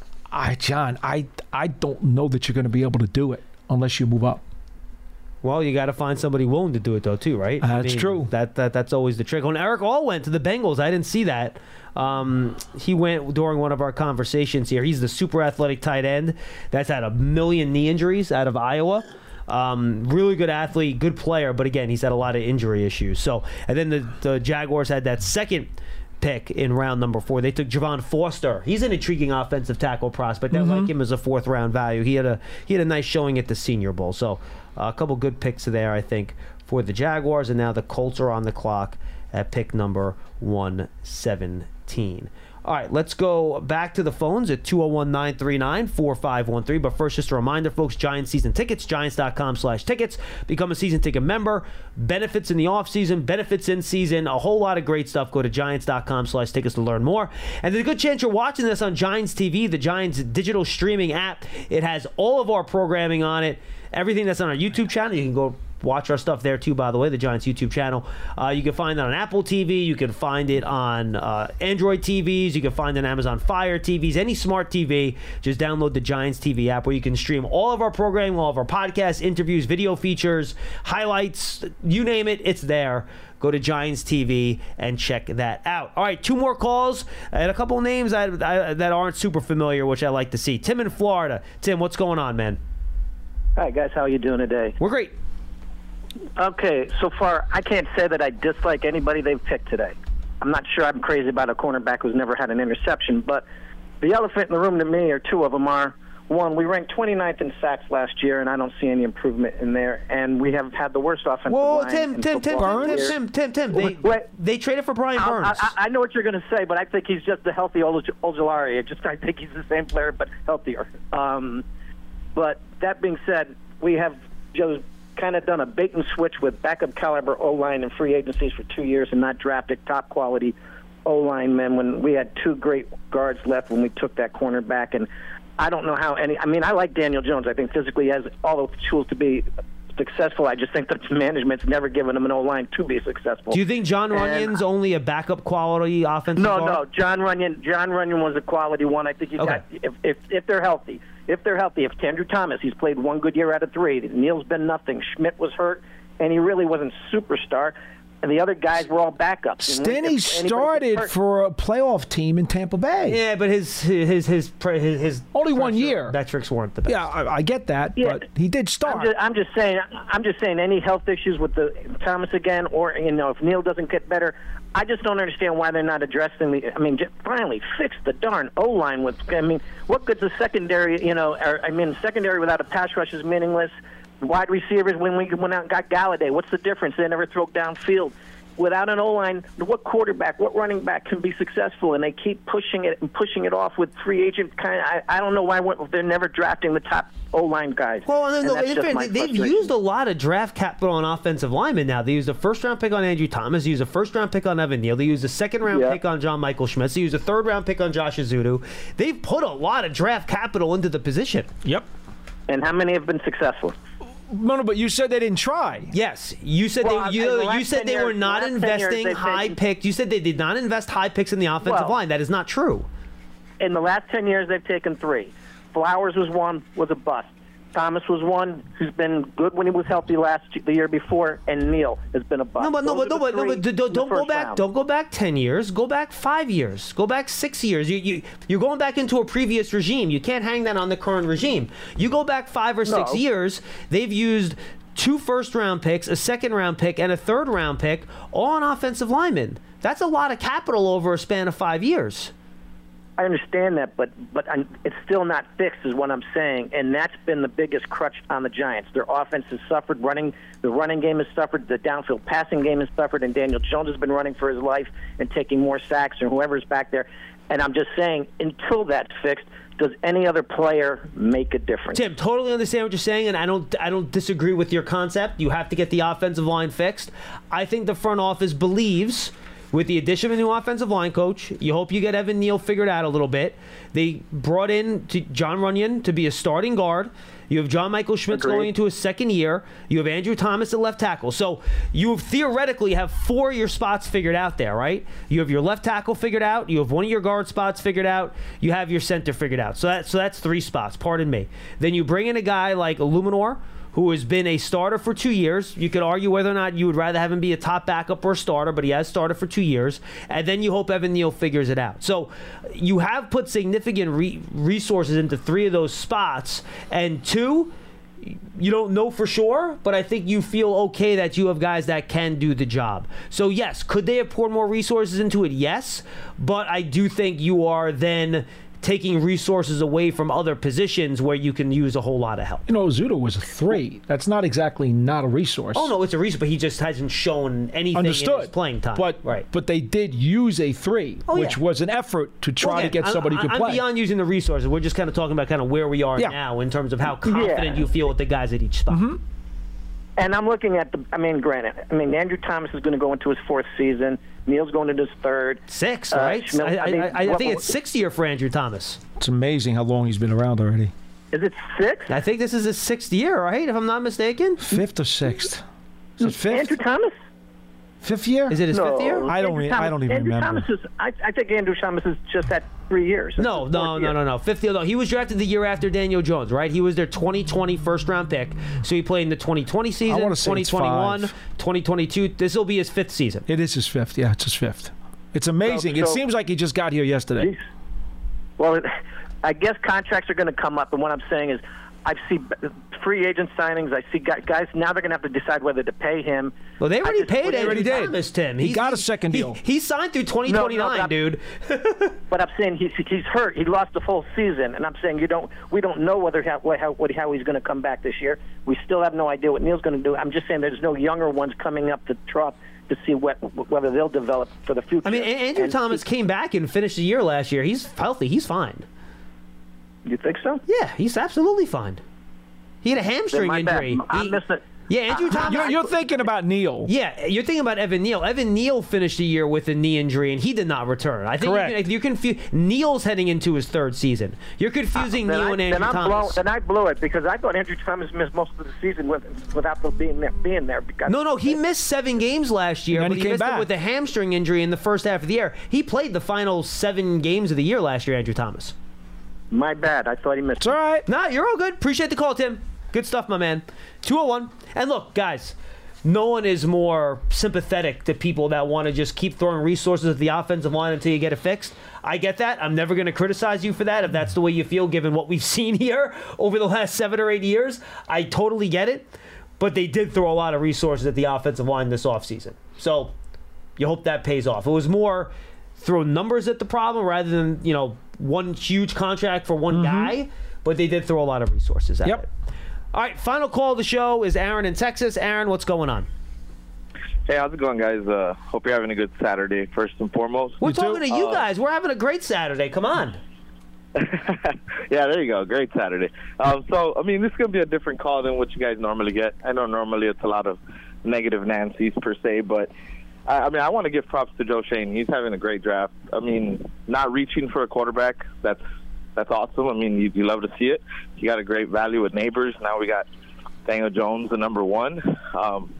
I, John, I, I don't know that you're going to be able to do it unless you move up. Well, you got to find somebody willing to do it, though, too, right? Uh, that's true. That, that That's always the trick. When Eric All went to the Bengals, I didn't see that. Um, he went during one of our conversations here. He's the super athletic tight end that's had a million knee injuries out of Iowa. Um, really good athlete, good player, but again, he's had a lot of injury issues. So, and then the, the Jaguars had that second pick in round number four. They took Javon Foster. He's an intriguing offensive tackle prospect. I Mm-hmm. like him as a fourth round value. He had a he had a nice showing at the Senior Bowl. So uh, a couple good picks there, I think, for the Jaguars. And now the Colts are on the clock at pick number one seventeen. All All right, let's go back to the phones at two oh one, nine three nine, four five one three. But first, just a reminder, folks, Giants season tickets, giants.com slash tickets. Become a season ticket member. Benefits in the offseason, benefits in season, a whole lot of great stuff. Go to giants.com slash tickets to learn more. And there's a good chance you're watching this on Giants T V, the Giants digital streaming app. It has all of our programming on it. Everything that's on our YouTube channel, you can go watch our stuff there too, by the way, the Giants YouTube channel. Uh, you can find it on Apple T V. You can find it on uh, Android T Vs. You can find it on Amazon Fire T Vs. Any smart T V, just download the Giants T V app where you can stream all of our programming, all of our podcasts, interviews, video features, highlights, you name it, it's there. Go to Giants T V and check that out. All right, two more calls and a couple of names I, I, that aren't super familiar, which I like to see. Tim in Florida. Tim, what's going on, man? Hi, guys. How are you doing today? We're great. Okay, so far, I can't say that I dislike anybody they've picked today. I'm not sure I'm crazy about a cornerback who's never had an interception, but the elephant in the room to me, or two of them, are, one, we ranked twenty-ninth in sacks last year, and I don't see any improvement in there, and we have had the worst offensive Whoa, line Tim, in Tim, Tim, football Tim, this Tim, year. Tim, Tim, They, Wait. they traded for Brian I- Burns. I, I know what you're going to say, but I think he's just a healthy Oj- Ojulari. I just I think he's the same player, but healthier. Um, but that being said, we have just kind of done a bait and switch with backup caliber O-line and free agencies for two years and not drafted top quality O-line men when we had two great guards left when we took that cornerback. And I don't know how any – I mean, I like Daniel Jones. I think physically he has all the tools to be successful. I just think that management's never given him an O-line to be successful. Do you think John And- Runyon's only a backup quality offensive No, guard? no. John Runyon. John Runyon was a quality one. I think you Okay. got if, if if they're healthy. If they're healthy, if Andrew Thomas, he's played one good year out of three. Neal's been nothing. Schmidt was hurt, and he really wasn't superstar. And the other guys were all backups. And when- Stinny if anybody started gets hurt- for a playoff team in Tampa Bay. Yeah, but his his his his, his Only one pressure year. metrics weren't the best. Yeah, I, I get that, Yeah. but he did start. I'm just, I'm just saying. I'm just saying. Any health issues with the Thomas again, or you know, if Neal doesn't get better, I just don't understand why they're not addressing the. I mean, just finally fix the darn O line. With I mean, what good's a secondary? You know, or, I mean, secondary without a pass rush is meaningless. Wide receivers, when we went out and got Galladay, what's the difference? They never throw downfield. Without an O-line, what quarterback, what running back can be successful? And they keep pushing it and pushing it off with free agent kind of, I, I don't know why they're never drafting the top O-line guys. Well, no, And no, that's in just fact, my they've frustration. used a lot of draft capital on offensive linemen now. They used a first-round pick on Andrew Thomas. They used a first-round pick on Evan Neal. They used a second-round Yeah. pick on John Michael Schmitz. They used a third-round pick on Josh Azudu. They've put a lot of draft capital into the position. Yep. And how many have been successful? No, no, but you said they didn't try. Yes, you said Well, they in you, the you last said ten they years- were not the last ten years investing they've high taken- picks. You said they did not invest high picks in the offensive Well- line. That is not true. In the last ten years, they've taken three. Flowers was one, was a bust. Thomas was one who's been good when he was healthy last the year before, and Neal has been a bust. No, but no, Those but no, are the but no, three but don't, in the don't go first back. round. Don't go back ten years. Go back five years. Go back six years. You you you're going back into a previous regime. You can't hang that on the current regime. You go back five or six No. years. They've used two first round picks, a second round pick, and a third round pick, all on offensive linemen. That's a lot of capital over a span of five years. I understand that, but but I'm, it's still not fixed, is what I'm saying, and that's been the biggest crutch on the Giants. Their offense has suffered. Running the running game has suffered. The downfield passing game has suffered. And Daniel Jones has been running for his life and taking more sacks, or whoever's back there. And I'm just saying, until that's fixed, does any other player make a difference? Tim, totally understand what you're saying, and I don't I don't disagree with your concept. You have to get the offensive line fixed. I think the front office believes, with the addition of a new offensive line coach, you hope you get Evan Neal figured out a little bit. They brought in to John Runyon to be a starting guard. You have John Michael Schmitz Agreed. going into his second year. You have Andrew Thomas at left tackle. So you theoretically have four of your spots figured out there, right? You have your left tackle figured out. You have one of your guard spots figured out. You have your center figured out. So, that, so that's three spots, pardon me. Then you bring in a guy like Illuminor, who has been a starter for two years. You could argue whether or not you would rather have him be a top backup or a starter, but he has started for two years. And then you hope Evan Neal figures it out. So you have put significant re- resources into three of those spots. And two, you don't know for sure, but I think you feel okay that you have guys that can do the job. So yes, could they have poured more resources into it? Yes. But I do think you are then taking resources away from other positions where you can use a whole lot of help. You know, Ozuna was a three. That's not exactly not a resource. Oh, no, it's a resource, but he just hasn't shown anything Understood. in his playing time. But, right. but they did use a three, Oh, which yeah. was an effort to try Well, to again, get somebody I, who I, could play. I'm beyond using the resources. We're just kind of talking about kind of where we are Yeah. now in terms of how confident Yeah. you feel with the guys at each spot. Mm-hmm. And I'm looking at the. I mean, granted, I mean Andrew Thomas is going to go into his fourth season. Neil's going into his third. Six, Uh, right? Schmidt- I, I, mean, I, I what- think it's sixth year for Andrew Thomas. It's amazing how long he's been around already. Is it six? I think this is his sixth year, right? If I'm not mistaken. Fifth or sixth? Is it fifth? Andrew Thomas? Fifth year? Is it his no, fifth year? I don't Andrew re- Thomas, I don't even Andrew remember. Thomas is, I, I think Andrew Thomas is just at three years. That's No, his no, fourth no, year. no, no. Fifth year, though. He was drafted the year after Daniel Jones, right? He was their twenty twenty first round pick. So he played in the twenty twenty season, wanna say twenty it's twenty-one, five. twenty twenty-two. This will be his fifth season. It is his fifth. Yeah, it's his fifth. It's amazing. So- it so- seems like he just got here yesterday. Jeez. Well, it- I guess contracts are going to come up, and what I'm saying is I see b- free agent signings. I see guys, guys now they're going to have to decide whether to pay him. Well, they already I just- paid they Andrew already did. Thomas, Tim. He He's- got a second deal. He, he signed through twenty twenty-nine, No, no, dude. But I'm saying he's he's hurt. He lost the full season, and I'm saying you don't. We don't know whether how how, what, how he's going to come back this year. We still have no idea what Neil's going to do. I'm just saying there's no younger ones coming up the trough to see what whether they'll develop for the future. I mean, A- Andrew And Thomas came back and finished the year last year. He's healthy. He's fine. You think so? Yeah, he's absolutely fine. He had a hamstring my bad. injury. I'm He- missing it. Yeah, Andrew Thomas. You're, you're thinking about Neil. Yeah, you're thinking about Evan Neal. Evan Neal finished the year with a knee injury, and he did not return. I think Correct. you're confused. Neal's heading into his third season. You're confusing then Neal I, and then Andrew I'm blown, Thomas. then I blew it because I thought Andrew Thomas missed most of the season with, without the being there. Being there because No, no, he missed seven games last year, And then but he he, came missed back. it with a hamstring injury in the first half of the year. He played the final seven games of the year last year, Andrew Thomas. My bad. I thought he missed. It's all right. Nah, you're all good. Appreciate the call, Tim. Good stuff, my man. two oh one. And look, guys, no one is more sympathetic to people that want to just keep throwing resources at the offensive line until you get it fixed. I get that. I'm never going to criticize you for that if that's the way you feel, given what we've seen here over the last seven or eight years. I totally get it. But they did throw a lot of resources at the offensive line this offseason. So you hope that pays off. It was more throw numbers at the problem rather than, you know, one huge contract for one guy. But they did throw a lot of resources at Yep. it. All right, final call of the show is Aaron in Texas. Aaron, what's going on? Hey, how's it going, guys? Uh, hope you're having a good Saturday, first and foremost. We're talking to you Uh, guys. We're having a great Saturday. Come on. Yeah, there you go. Great Saturday. Um, so, I mean, this is going to be a different call than what you guys normally get. I know normally it's a lot of negative Nancy's per se, but I, I mean, I want to give props to Joe Shane. He's having a great draft. I mean, not reaching for a quarterback, that's that's awesome. I mean, you, you love to see it. You got a great value with Neighbors. Now we got Daniel Jones, the number one. Um,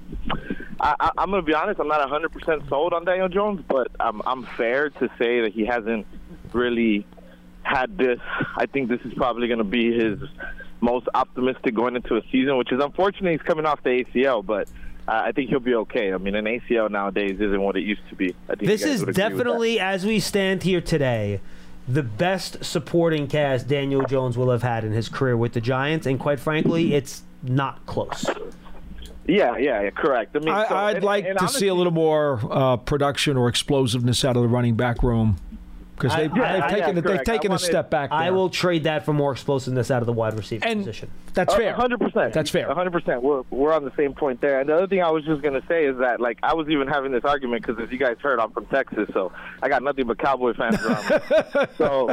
I, I, I'm going to be honest, I'm not one hundred percent sold on Daniel Jones, but I'm, I'm fair to say that he hasn't really had this. I think this is probably going to be his most optimistic going into a season, which is unfortunate. He's coming off the A C L, but uh, I think he'll be okay. I mean, an A C L nowadays isn't what it used to be. I think This you guys is would agree with that. definitely, as we stand here today, the best supporting cast Daniel Jones will have had in his career with the Giants, and quite frankly, it's not close. Yeah, yeah, yeah, correct. I mean, I, so- I'd and- like and to see a little more uh, production or explosiveness out of the running back room because I- they've, I- they've I- taken, yeah, they've correct. taken I a wanted- step back there. I will trade that for more explosiveness out of the wide receiver position. That's fair. one hundred percent. That's fair. one hundred percent. We're, we're on the same point there. And the other thing I was just going to say is that, like, I was even having this argument because, as you guys heard, I'm from Texas, so I got nothing but Cowboy fans around me. So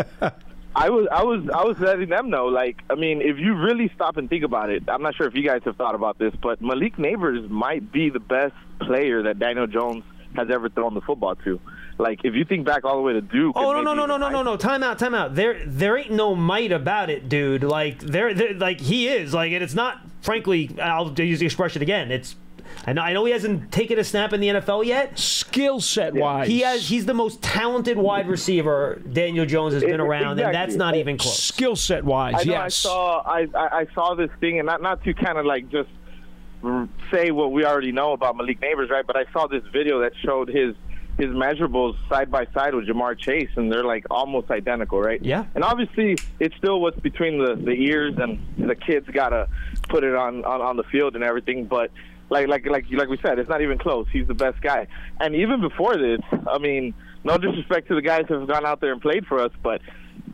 I was, I was, I was letting them know, like, I mean, if you really stop and think about it, I'm not sure if you guys have thought about this, but Malik Neighbors might be the best player that Daniel Jones has ever thrown the football to. Like, if you think back all the way to Duke. Oh no and no maybe no no even no no no! Time out, time out. There there ain't no might about it, dude. Like there, there like he is. Like and it's not. Frankly, I'll use the expression again. It's. I know I know he hasn't taken a snap in the N F L yet. Skill set wise, he has. He's the most talented wide receiver Daniel Jones has been around, and that's not even close. Skill set wise, I know I yes. saw I, I I saw this thing, and not not to kind of like just r- say what we already know about Malik Neighbors, right? But I saw this video that showed his his measurables side by side with Jamar Chase, and they're like almost identical, right? Yeah. And obviously, it's still what's between the, the ears, and the kids gotta put it on, on, on the field and everything. But like like like like we said, it's not even close. He's the best guy. And even before this, I mean, no disrespect to the guys who have gone out there and played for us, but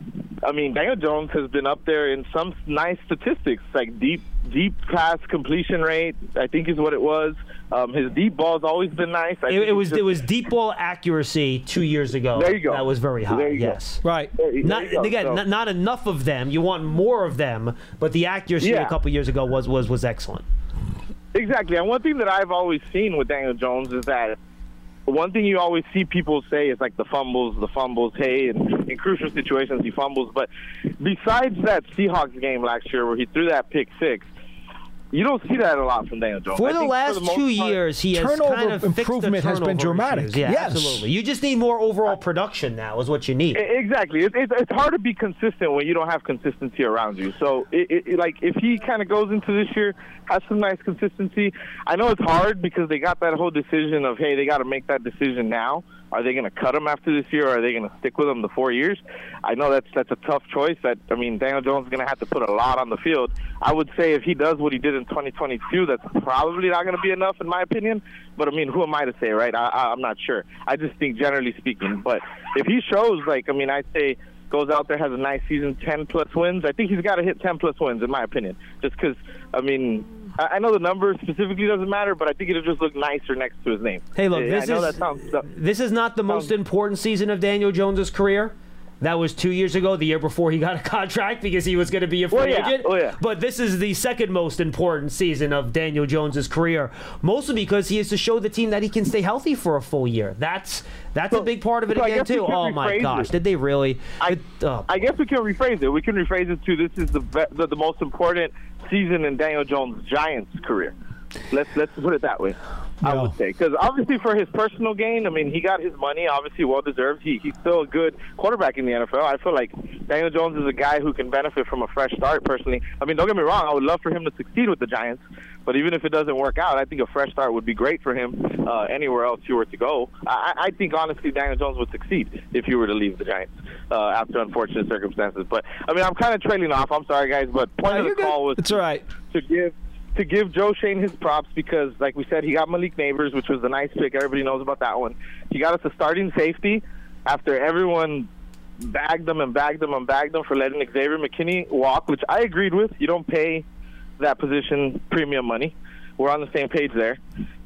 I mean, Daniel Jones has been up there in some nice statistics, like deep, deep pass completion rate, I think is what it was. Um, his deep ball's always been nice. I It, think it was just, it was deep ball accuracy two years ago. There you go. That was very high. There you go. Yes. Right. There, there Not you go. again, So- not, not enough of them. You want more of them, but the accuracy Yeah. a couple years ago was was was excellent. Exactly. And one thing that I've always seen with Daniel Jones is that one thing you always see people say is like the fumbles, the fumbles, hey, and in crucial situations he fumbles. But besides that Seahawks game last year where he threw that pick six, you don't see that a lot from Daniel Jones. For I the think last for the most two part, years, he has Turnover kind of fixed the improvement has been turnover dramatic. issues. Yeah, Yes. absolutely. You just need more overall production now is what you need. E- Exactly. It, it, it's hard to be consistent when you don't have consistency around you. So, it, it, like, if he kind of goes into this year, has some nice consistency. I know it's hard because they got that whole decision of, hey, they got to make that decision now. Are they going to cut him after this year, or are they going to stick with him the four years? I know that's that's a tough choice. That I mean, Daniel Jones is going to have to put a lot on the field. I would say if he does what he did in twenty twenty-two, that's probably not going to be enough, in my opinion. But, I mean, who am I to say, right? I, I, I'm not sure. I just think generally speaking. But if he shows, like, I mean, I'd say goes out there, has a nice season, ten-plus wins, I think he's got to hit ten-plus wins, in my opinion. Just because, I mean, I, I know the number specifically doesn't matter, but I think it'll just look nicer next to his name. Hey, look, I, this I know is that sounds, uh, this is not the most important season of Daniel Jones' career. That was two years ago, the year before he got a contract because he was going to be a free Well, yeah. agent. Oh, yeah. But this is the second most important season of Daniel Jones' career, mostly because he has to show the team that he can stay healthy for a full year. That's that's So- a big part of it so I again, guess we too. can Oh, my rephrase gosh. it. Did they really? I, It- oh. I guess we can rephrase it. We can rephrase it to this is the be- the, the most important season in Daniel Jones' Giants career. Let's let's put it that way. I No. would say because obviously for his personal gain, I mean he got his money, obviously well deserved. He he's still a good quarterback in the N F L. I feel like Daniel Jones is a guy who can benefit from a fresh start. Personally, I mean don't get me wrong, I would love for him to succeed with the Giants, but even if it doesn't work out, I think a fresh start would be great for him uh, anywhere else you were to go. I, I think honestly Daniel Jones would succeed if you were to leave the Giants uh, after unfortunate circumstances. But I mean I'm kind of trailing off. I'm sorry guys, but point No, of the you're good. call was It's all right. to give to give Joe Shane his props because, like we said, he got Malik Neighbors, which was a nice pick. Everybody knows about that one. He got us a starting safety after everyone bagged him and bagged him and bagged him for letting Xavier McKinney walk, which I agreed with. You don't pay that position premium money. We're on the same page there.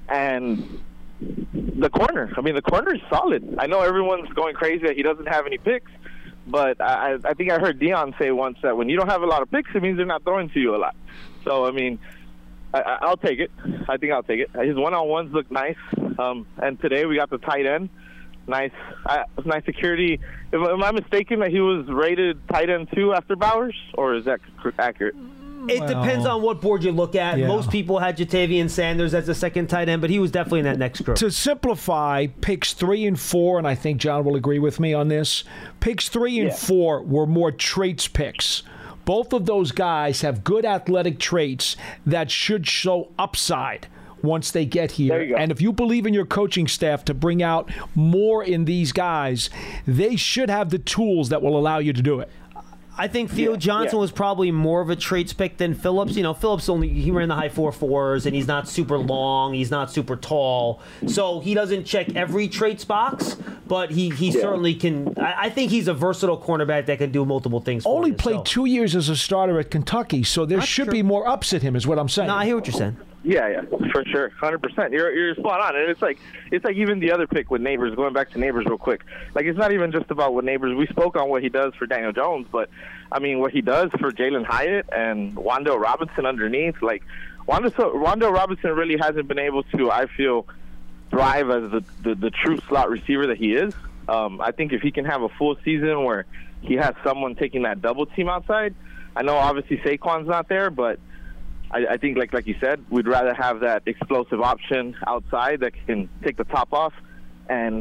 And the corner, I mean, the corner is solid. I know everyone's going crazy that he doesn't have any picks, but I, I think I heard Dion say once that when you don't have a lot of picks, it means they're not throwing to you a lot. So, I mean, I, I'll take it. I think I'll take it. His one-on-ones look nice. Um, and today we got the tight end. Nice uh, nice security. Am, am I mistaken that he was rated tight end two after Bowers? Or is that cr- accurate? It Well, depends on what board you look at. yeah. Most people had Jatavian Sanders as a second tight end, but he was definitely in that next group. To simplify, picks three and four, and I think John will agree with me on this, picks three and Yeah. four were more traits picks. Both of those guys have good athletic traits that should show upside once they get There here. you go. And if you believe in your coaching staff to bring out more in these guys, they should have the tools that will allow you to do it. I think Theo Yeah, Johnson yeah. was probably more of a traits pick than Phillips. You know, Phillips only he ran the high four fours, and he's not super long, he's not super tall, so he doesn't check every traits box. But he, he Yeah. certainly can. I, I think he's a versatile cornerback that can do multiple things. For Only you, played so. two years as a starter at Kentucky, so there That's should true. be more ups at him, is what I'm saying. No, I hear what you're saying. Yeah, yeah, for sure, hundred percent. You're you're spot on, and it's like it's like even the other pick with Neighbors. Going back to Neighbors real quick, like it's not even just about what Neighbors. We spoke on what he does for Daniel Jones, but I mean what he does for Jalen Hyatt and Wando Robinson underneath. Like Wando Wando Robinson really hasn't been able to, I feel, thrive as the the, the true slot receiver that he is. Um, I think if he can have a full season where he has someone taking that double team outside, I know obviously Saquon's not there, but I, I think, like like you said, we'd rather have that explosive option outside that can take the top off. And,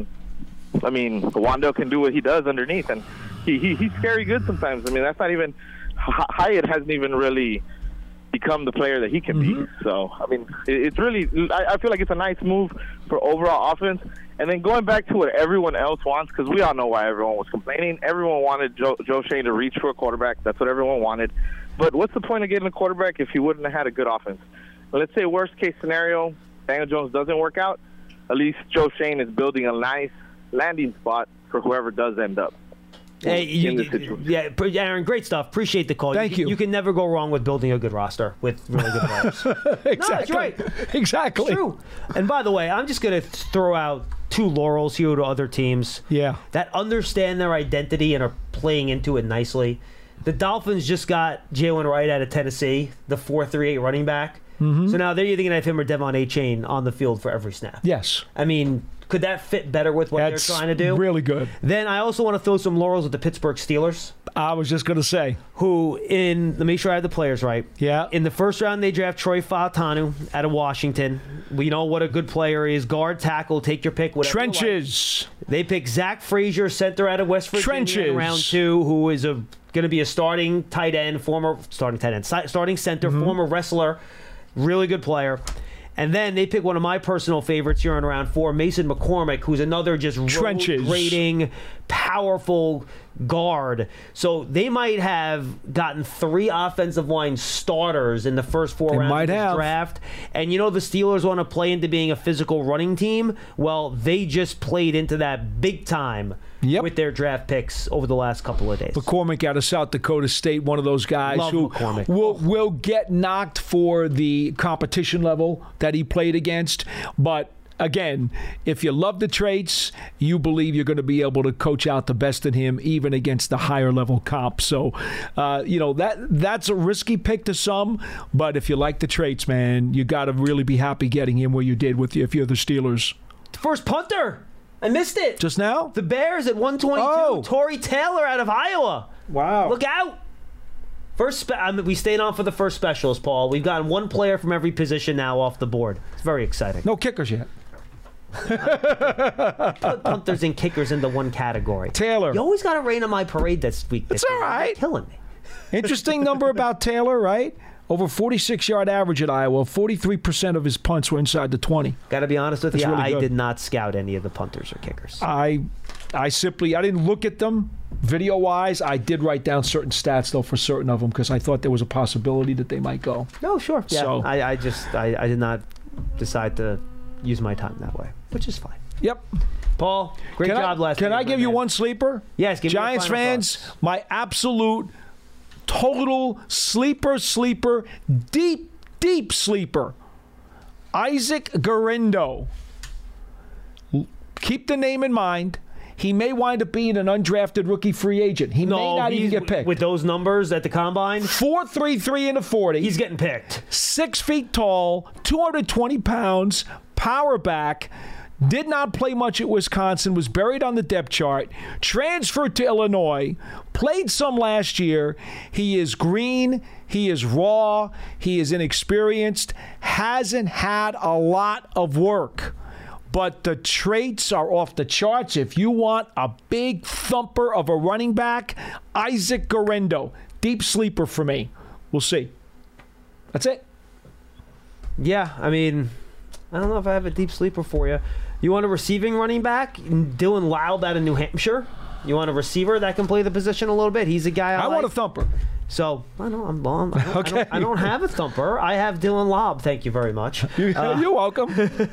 I mean, Wando can do what he does underneath. And he, he he's scary good sometimes. I mean, that's not even – Hyatt hasn't even really become the player that he can Mm-hmm. be. So, I mean, it, it's really – I I feel like it's a nice move for overall offense. And then going back to what everyone else wants, because we all know why everyone was complaining. Everyone wanted Joe, Joe Shane to reach for a quarterback. That's what everyone wanted. But what's the point of getting a quarterback if you wouldn't have had a good offense? Well, let's say worst case scenario, Daniel Jones doesn't work out. At least Joe Shane is building a nice landing spot for whoever does end up. Hey, you, in this situation. yeah, Aaron, great stuff. Appreciate the call. Thank you. you. You can never go wrong with building a good roster with really good players. exactly. No, that's right. Exactly. It's true. And by the way, I'm just going to throw out two laurels here to other teams. Yeah. That understand their identity and are playing into it nicely. The Dolphins just got Jalen Wright out of Tennessee, the four three eight running back. Mm-hmm. So now they're either going to have him or Devon A-Chain on the field for every snap. Yes. I mean, could that fit better with what That's they're trying to do? Really good. Then I also want to throw some laurels at the Pittsburgh Steelers. I was just going to say. Who, in, let me make sure I have the players right. Yeah. In the first round, they draft Troy Fautanu out of Washington. We know what a good player he is. Guard, tackle, take your pick. Whatever Trenches. You like. They pick Zach Frazier, center out of West Virginia Trenches. in round two, who is a going to be a starting tight end, former starting tight end, starting center, Mm-hmm. former wrestler, really good player. And then they pick one of my personal favorites here in round four, Mason McCormick, who's another just Trenches. road-grading, powerful guard. So they might have gotten three offensive line starters in the first four They rounds might of this have. draft. And you know the Steelers want to play into being a physical running team? Well, they just played into that big time Yep. with their draft picks over the last couple of days. McCormick out of South Dakota State, one of those guys Love who McCormick. will will get knocked for the competition level that he played against. But again, if you love the traits, you believe you're going to be able to coach out the best in him, even against the higher level comp. So, uh, you know that that's a risky pick to some. But if you like the traits, man, you got to really be happy getting him where you did with you if you're the Steelers. First punter. I missed it. Just now? The Bears at one twenty-two. Oh. Tory Taylor out of Iowa. Wow. Look out. First, spe- I mean, we stayed on for the first specials, Paul. We've gotten one player from every position now off the board. It's very exciting. No kickers yet. Put punters and kickers into one category. Taylor. You always got to rain on my parade this week. It's all right. You're killing me. Interesting number about Taylor, right? Over forty-six yard average at Iowa. forty-three percent of his punts were inside the twenty. Got to be honest with That's you, really I good. did not scout any of the punters or kickers. I I simply, I didn't look at them video-wise. I did write down certain stats, though, for certain of them because I thought there was a possibility that they might go. No, sure. Yeah, So- I, I just, I, I did not decide to use my time that way, which is fine. Yep. Paul, great Can job I, last Can week, I my give you man. one sleeper? Yes, give me your Giants final fans, thoughts. my absolute, total sleeper, sleeper, deep, deep sleeper. Isaac Guerendo. Keep the name in mind. He may wind up being an undrafted rookie free agent. He No, may not even he's- get picked. With those numbers at the combine, four three three in the forty. he's getting picked. Six feet tall, two hundred twenty pounds, power back. Did not play much at Wisconsin, was buried on the depth chart, transferred to Illinois, played some last year. He is green, he is raw, he is inexperienced, hasn't had a lot of work. But the traits are off the charts. If you want a big thumper of a running back, Isaac Guerendo, deep sleeper for me. We'll see. That's it. Yeah, I mean, I don't know if I have a deep sleeper for you. You want a receiving running back? Dylan Loud out of New Hampshire. You want a receiver that can play the position a little bit? He's a guy I, I like. want a thumper. So, I know, I'm bum. I don't, Okay. I don't, I don't have a thumper. I have Dylan Lobb. Thank you very much. You, Uh, you're welcome.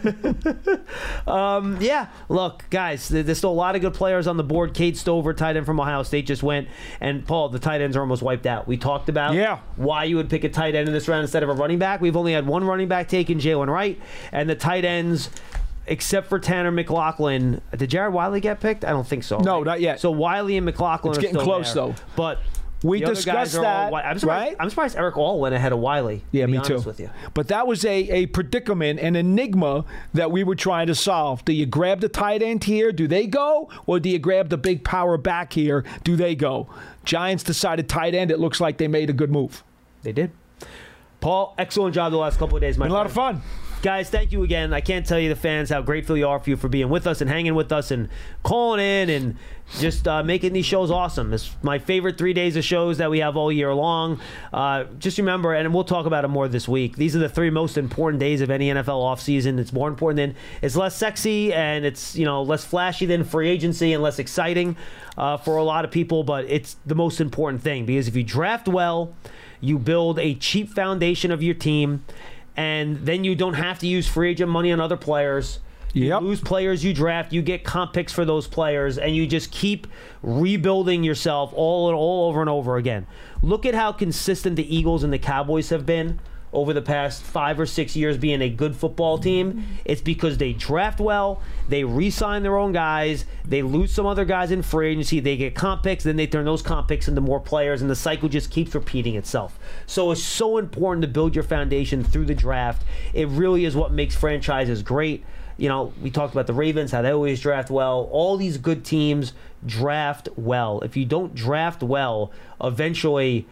Um, yeah, look, guys, th- there's still a lot of good players on the board. Cade Stover, tight end from Ohio State, just went. And, Paul, the tight ends are almost wiped out. We talked about Yeah. why you would pick a tight end in this round instead of a running back. We've only had one running back taken, Jalen Wright. And the tight ends, except for Tanner McLaughlin, did Jared Wiley get picked? I don't think so. No, right? not yet. So Wiley and McLaughlin It's are getting still close, there. though. But We the other guys discussed are all that, wi- I'm surprised, right? I'm surprised Eric All went ahead of Wiley. Yeah, to be me honest too. With you. But that was a, a predicament, an enigma that we were trying to solve. Do you grab the tight end here? Do they go? Or do you grab the big power back here? Do they go? Giants decided tight end. It looks like they made a good move. They did. Paul, excellent job the last couple of days, my Been a lot of friend. fun. Guys, thank you again. I can't tell you, the fans, how grateful you are for you for being with us and hanging with us and calling in and just uh, making these shows awesome. It's my favorite three days of shows that we have all year long. Uh, just remember, and we'll talk about it more this week, these are the three most important days of any N F L offseason. It's more important than, it's less sexy and it's, you know, less flashy than free agency and less exciting uh, for a lot of people, but it's the most important thing because if you draft well, you build a cheap foundation of your team, and then you don't have to use free agent money on other players. You Yep. lose players you draft, you get comp picks for those players, and you just keep rebuilding yourself all and all over and over again. Look at how consistent the Eagles and the Cowboys have been over the past five or six years being a good football team. It's because they draft well, they re-sign their own guys, they lose some other guys in free agency, they get comp picks, then they turn those comp picks into more players, and the cycle just keeps repeating itself. So it's so important to build your foundation through the draft. It really is what makes franchises great. You know, we talked about the Ravens, how they always draft well. All these good teams draft well. If you don't draft well, eventually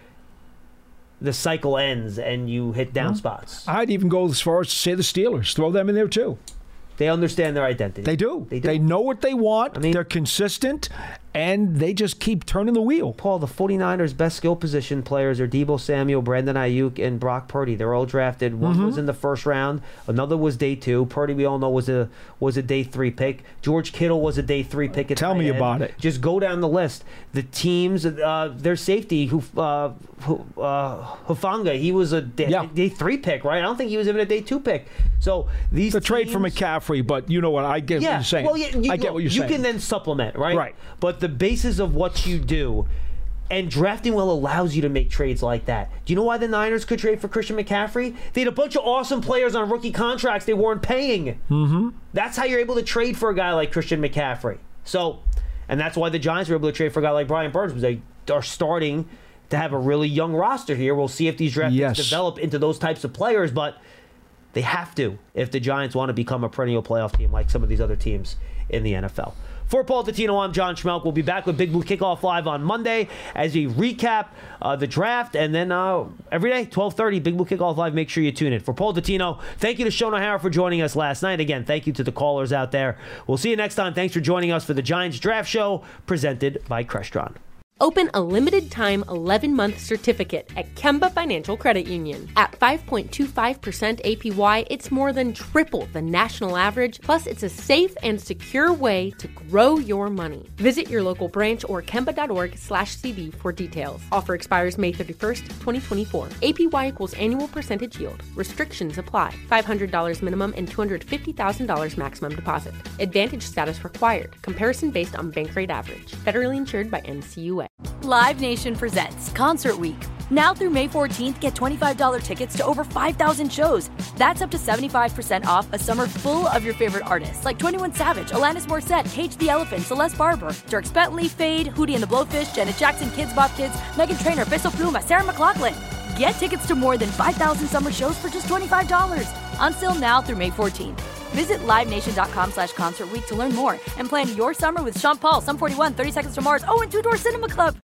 the cycle ends and you hit down Well, spots. I'd even go as far as to say the Steelers. Throw them in there, too. They understand their identity. They do. They do. They know what they want. I mean- They're consistent, and they just keep turning the wheel. Paul, the 49ers' best skill position players are Deebo Samuel, Brandon Ayuk, and Brock Purdy. They're all drafted. One Mm-hmm. was in the first round. Another was day two. Purdy, we all know, was a was a day three pick. George Kittle was a day three pick. At Tell me tight end. about it. Just go down the list. The teams, uh, their safety, who uh, who, uh, Hufanga, he was a day, Yeah. day three pick, right? I don't think he was even a day two pick. So these The trade for teams- McCaffrey, but you know what? I get what you're saying. Well, yeah, you, I get what you're you saying. can then supplement, right? Right. But the basis of what you do, and drafting well allows you to make trades like that. Do you know why the Niners could trade for Christian McCaffrey? They had a bunch of awesome players on rookie contracts they weren't paying. Mm-hmm. That's how you're able to trade for a guy like Christian McCaffrey. So, and that's why the Giants were able to trade for a guy like Brian Burns, because they are starting to have a really young roster here. We'll see if these draft Yes. picks develop into those types of players, but they have to if the Giants want to become a perennial playoff team like some of these other teams in the N F L. For Paul Dottino, I'm John Schmelk. We'll be back with Big Blue Kickoff Live on Monday as we recap uh, the draft. And then uh, every day, twelve thirty, Big Blue Kickoff Live. Make sure you tune in. For Paul Dottino, thank you to Sean O'Hara for joining us last night. Again, thank you to the callers out there. We'll see you next time. Thanks for joining us for the Giants Draft Show presented by Crestron. Open a limited-time eleven-month certificate at Kemba Financial Credit Union. At five point two five percent A P Y, it's more than triple the national average, plus it's a safe and secure way to grow your money. Visit your local branch or kemba.org slash CD for details. Offer expires May thirty-first, twenty twenty-four. A P Y equals annual percentage yield. Restrictions apply. five hundred dollars minimum and two hundred fifty thousand dollars maximum deposit. Advantage status required. Comparison based on bank rate average. Federally insured by N C U A. Live Nation presents Concert Week. Now through May fourteenth, get twenty-five dollars tickets to over five thousand shows. That's up to seventy-five percent off a summer full of your favorite artists like twenty-one Savage, Alanis Morissette, Cage the Elephant, Celeste Barber, Dierks Bentley, Fade, Hootie and the Blowfish, Janet Jackson, Kids Bop Kids, Meghan Trainor, Peso Pluma, Sarah McLachlan. Get tickets to more than five thousand summer shows for just twenty-five dollars. Until now through May fourteenth. Visit livenation.com slash concert week to learn more and plan your summer with Sean Paul, Sum forty-one, thirty Seconds to Mars, oh, and Two Door Cinema Club.